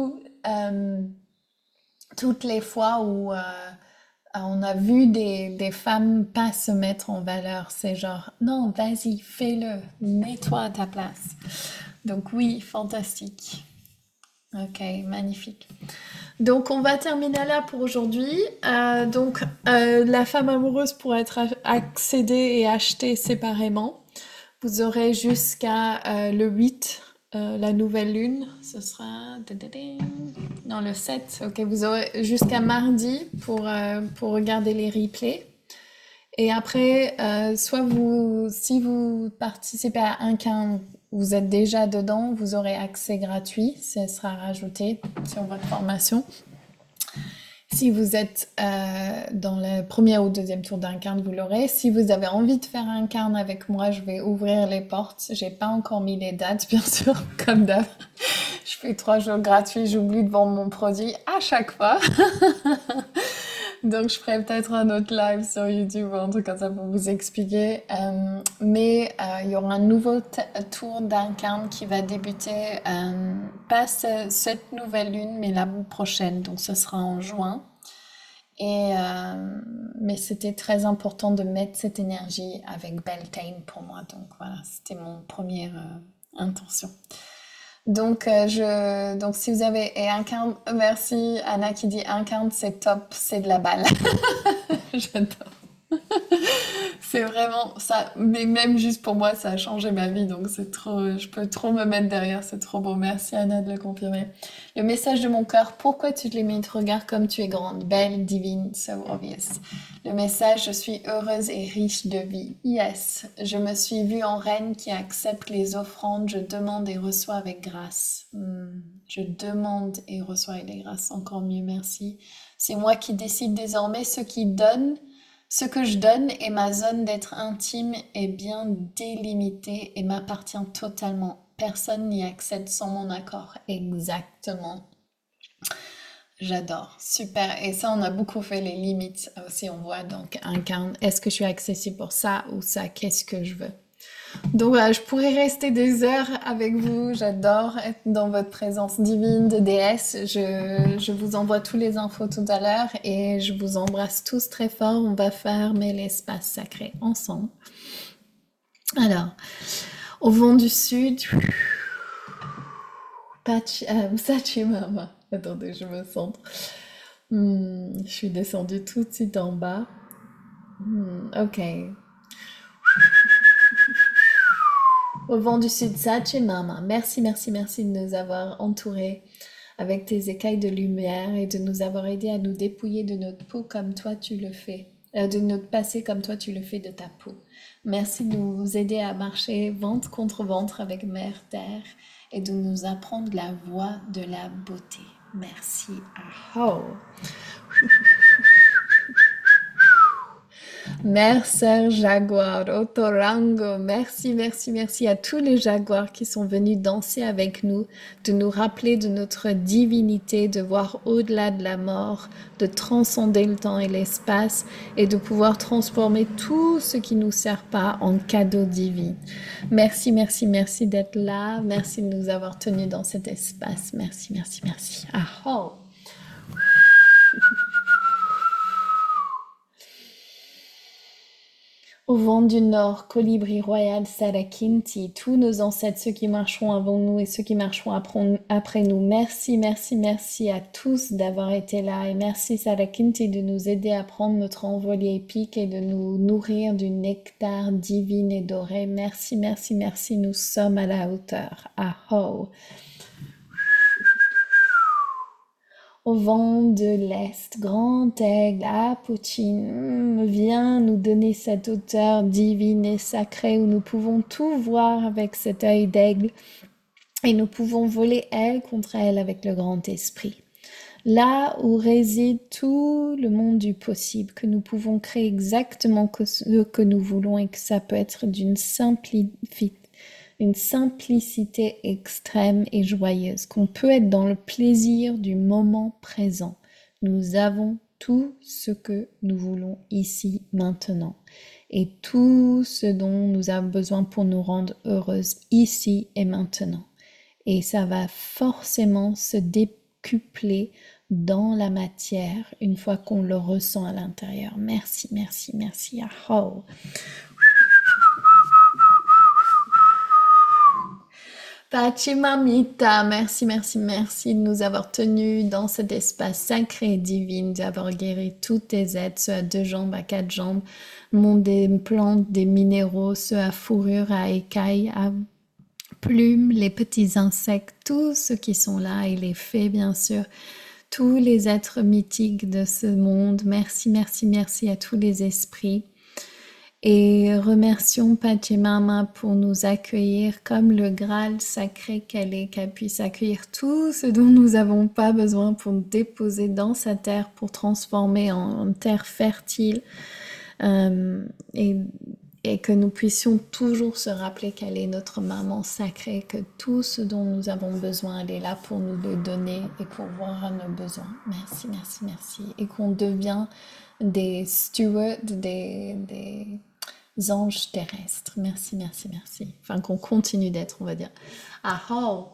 toutes les fois où on a vu des femmes pas se mettre en valeur. C'est genre, non, vas-y, fais-le, mets-toi à ta place. Donc oui, fantastique. Ok, magnifique. Donc on va terminer là pour aujourd'hui. La femme amoureuse pourra être accédée et achetée séparément. Vous aurez jusqu'à le 8, la nouvelle lune. Ce sera... Non, le 7. Ok, vous aurez jusqu'à mardi pour regarder les replays. Et après, si vous participez à un camp, vous êtes déjà dedans, vous aurez accès gratuit. Ça sera rajouté sur votre formation. Si vous êtes dans le premier ou deuxième tour d'un carn, vous l'aurez. Si vous avez envie de faire un carn avec moi, je vais ouvrir les portes. J'ai pas encore mis les dates, bien sûr, comme d'hab. Je fais 3 jours gratuits, j'oublie de vendre mon produit à chaque fois. Donc je ferai peut-être un autre live sur YouTube ou un truc comme ça pour vous expliquer. Mais il y aura un nouveau tour d'un carn qui va débuter pas cette nouvelle lune, mais la prochaine. Donc ce sera en juin. Mais c'était très important de mettre cette énergie avec Beltane pour moi. Donc voilà, c'était mon première intention. Donc si vous avez et un carn, merci Anna qui dit un carn c'est top, c'est de la balle. J'adore. C'est vraiment ça, mais même juste pour moi ça a changé ma vie, donc c'est trop, je peux trop me mettre derrière, c'est trop beau. Merci Anna de le confirmer. Le message de mon cœur, pourquoi tu te limites? Regarde comme tu es grande, belle, divine, so obvious. Le message, je suis heureuse et riche de vie. Yes, je me suis vue en reine qui accepte les offrandes, je demande et reçois avec grâce. Je demande et reçois avec grâce, encore mieux, merci. C'est moi qui décide désormais, ceux qui donnent Ce que je donne et ma zone d'être intime est bien délimitée et m'appartient totalement. Personne n'y accède sans mon accord. Exactement. J'adore. Super. Et ça, on a beaucoup fait les limites aussi. On voit donc incarne. Est-ce que je suis accessible pour ça ou ça? Qu'est-ce que je veux? Donc voilà, je pourrais rester des heures avec vous. J'adore être dans votre présence divine de déesse. Je vous envoie tous les infos tout à l'heure et je vous embrasse tous très fort. On va fermer l'espace sacré ensemble. Alors, au vent du sud, Sachimama. Attendez, je me centre. Je suis descendue tout de suite en bas. Ok. Au vent du sud, Sachimama. Merci, merci, merci de nous avoir entourés avec tes écailles de lumière et de nous avoir aidés à nous dépouiller de notre peau comme toi tu le fais, de notre passé comme toi tu le fais de ta peau. Merci de nous aider à marcher ventre contre ventre avec Mère Terre et de nous apprendre la voie de la beauté. Merci. Aho. Mère Sœur Jaguar, Otorango, merci, merci, merci à tous les jaguars qui sont venus danser avec nous, de nous rappeler de notre divinité, de voir au-delà de la mort, de transcender le temps et l'espace et de pouvoir transformer tout ce qui ne nous sert pas en cadeau divin. Merci, merci, merci d'être là. Merci de nous avoir tenus dans cet espace. Merci, merci, merci. Aho. Au vent du nord, colibri royal Sarakinti, tous nos ancêtres, ceux qui marcheront avant nous et ceux qui marcheront après nous, merci, merci, merci à tous d'avoir été là et merci Sarakinti de nous aider à prendre notre envolée épique et de nous nourrir du nectar divin et doré. Merci, merci, merci, nous sommes à la hauteur. Aho. Au vent de l'Est, grand aigle, Apuchin, viens nous donner cette hauteur divine et sacrée où nous pouvons tout voir avec cet œil d'aigle et nous pouvons voler elle contre elle avec le grand esprit. Là où réside tout le monde du possible, que nous pouvons créer exactement ce que nous voulons et que ça peut être d'une simplicité extrême et joyeuse, qu'on peut être dans le plaisir du moment présent. Nous avons tout ce que nous voulons ici, maintenant, et tout ce dont nous avons besoin pour nous rendre heureuses ici et maintenant. Et ça va forcément se décupler dans la matière une fois qu'on le ressent à l'intérieur. Merci, merci, merci. Aho. Pachimamita, merci, merci, merci de nous avoir tenus dans cet espace sacré et divin, d'avoir guéri tous tes êtres, ceux à 2 jambes, à 4 jambes, le monde des plantes, des minéraux, ceux à fourrure, à écailles, à plumes, les petits insectes, tous ceux qui sont là et les fées bien sûr, tous les êtres mythiques de ce monde. Merci, merci, merci à tous les esprits. Et remercions Pachamama pour nous accueillir comme le Graal sacré qu'elle est, qu'elle puisse accueillir tout ce dont nous n'avons pas besoin pour nous déposer dans sa terre, pour transformer en terre fertile, et que nous puissions toujours se rappeler qu'elle est notre maman sacrée, que tout ce dont nous avons besoin, elle est là pour nous le donner et pour voir à nos besoins. Merci, merci, merci. Et qu'on devient des stewards, des anges terrestres. Merci, merci, merci. Enfin, qu'on continue d'être, on va dire. Aho.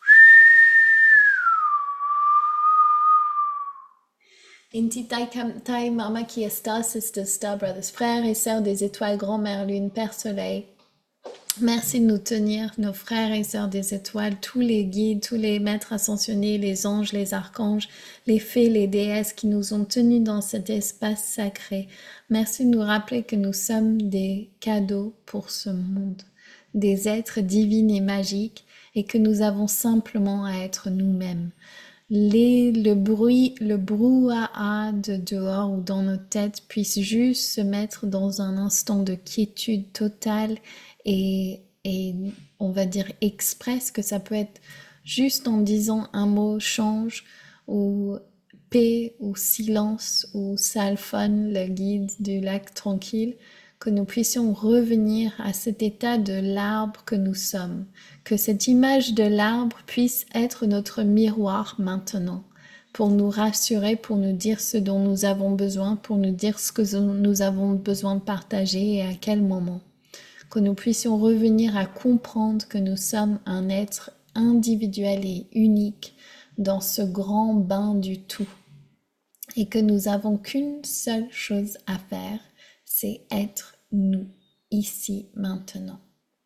Inti tai mama qui está, sister star, brothers, frères et sœurs des étoiles, grand-mère lune, père soleil. Merci de nous tenir, nos frères et sœurs des étoiles, tous les guides, tous les maîtres ascensionnés, les anges, les archanges, les fées, les déesses qui nous ont tenus dans cet espace sacré. Merci de nous rappeler que nous sommes des cadeaux pour ce monde, des êtres divins et magiques, et que nous avons simplement à être nous-mêmes. Le brouhaha de dehors ou dans nos têtes puisse juste se mettre dans un instant de quiétude totale et on va dire express, que ça peut être juste en disant un mot change ou paix ou silence ou Salphone, le guide du lac tranquille, que nous puissions revenir à cet état de l'arbre que nous sommes, que cette image de l'arbre puisse être notre miroir maintenant, pour nous rassurer, pour nous dire ce dont nous avons besoin, pour nous dire ce que nous avons besoin de partager et à quel moment. Que nous puissions revenir à comprendre que nous sommes un être individuel et unique dans ce grand bain du tout et que nous avons qu'une seule chose à faire, c'est être nous, ici, maintenant.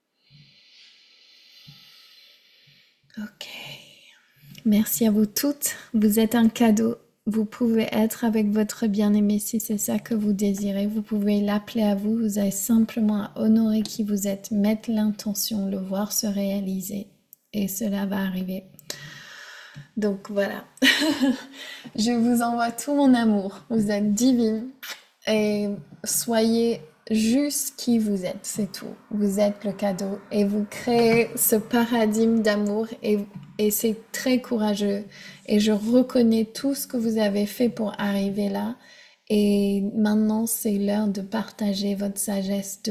Ok. Merci à vous toutes. Vous êtes un cadeau. Vous pouvez être avec votre bien-aimé si c'est ça que vous désirez. Vous pouvez l'appeler à vous. Vous avez simplement à honorer qui vous êtes, mettre l'intention, le voir se réaliser. Et cela va arriver. Donc voilà. Je vous envoie tout mon amour. Vous êtes divine. Et soyez juste qui vous êtes, c'est tout. Vous êtes le cadeau et vous créez ce paradigme d'amour et c'est très courageux. Et je reconnais tout ce que vous avez fait pour arriver là. Et maintenant, c'est l'heure de partager votre sagesse,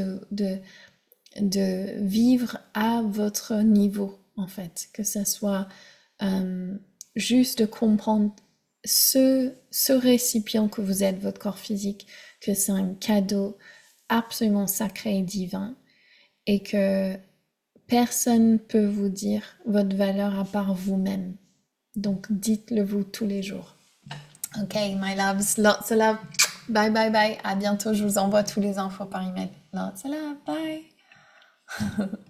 de vivre à votre niveau, en fait. Que ça soit juste de comprendre ce récipient que vous êtes, votre corps physique, que c'est un cadeau absolument sacré et divin et que personne ne peut vous dire votre valeur à part vous-même. Donc, dites-le vous tous les jours. Ok, my loves, lots of love. Bye, bye, bye. À bientôt. Je vous envoie tous les infos par email. Lots of love. Bye.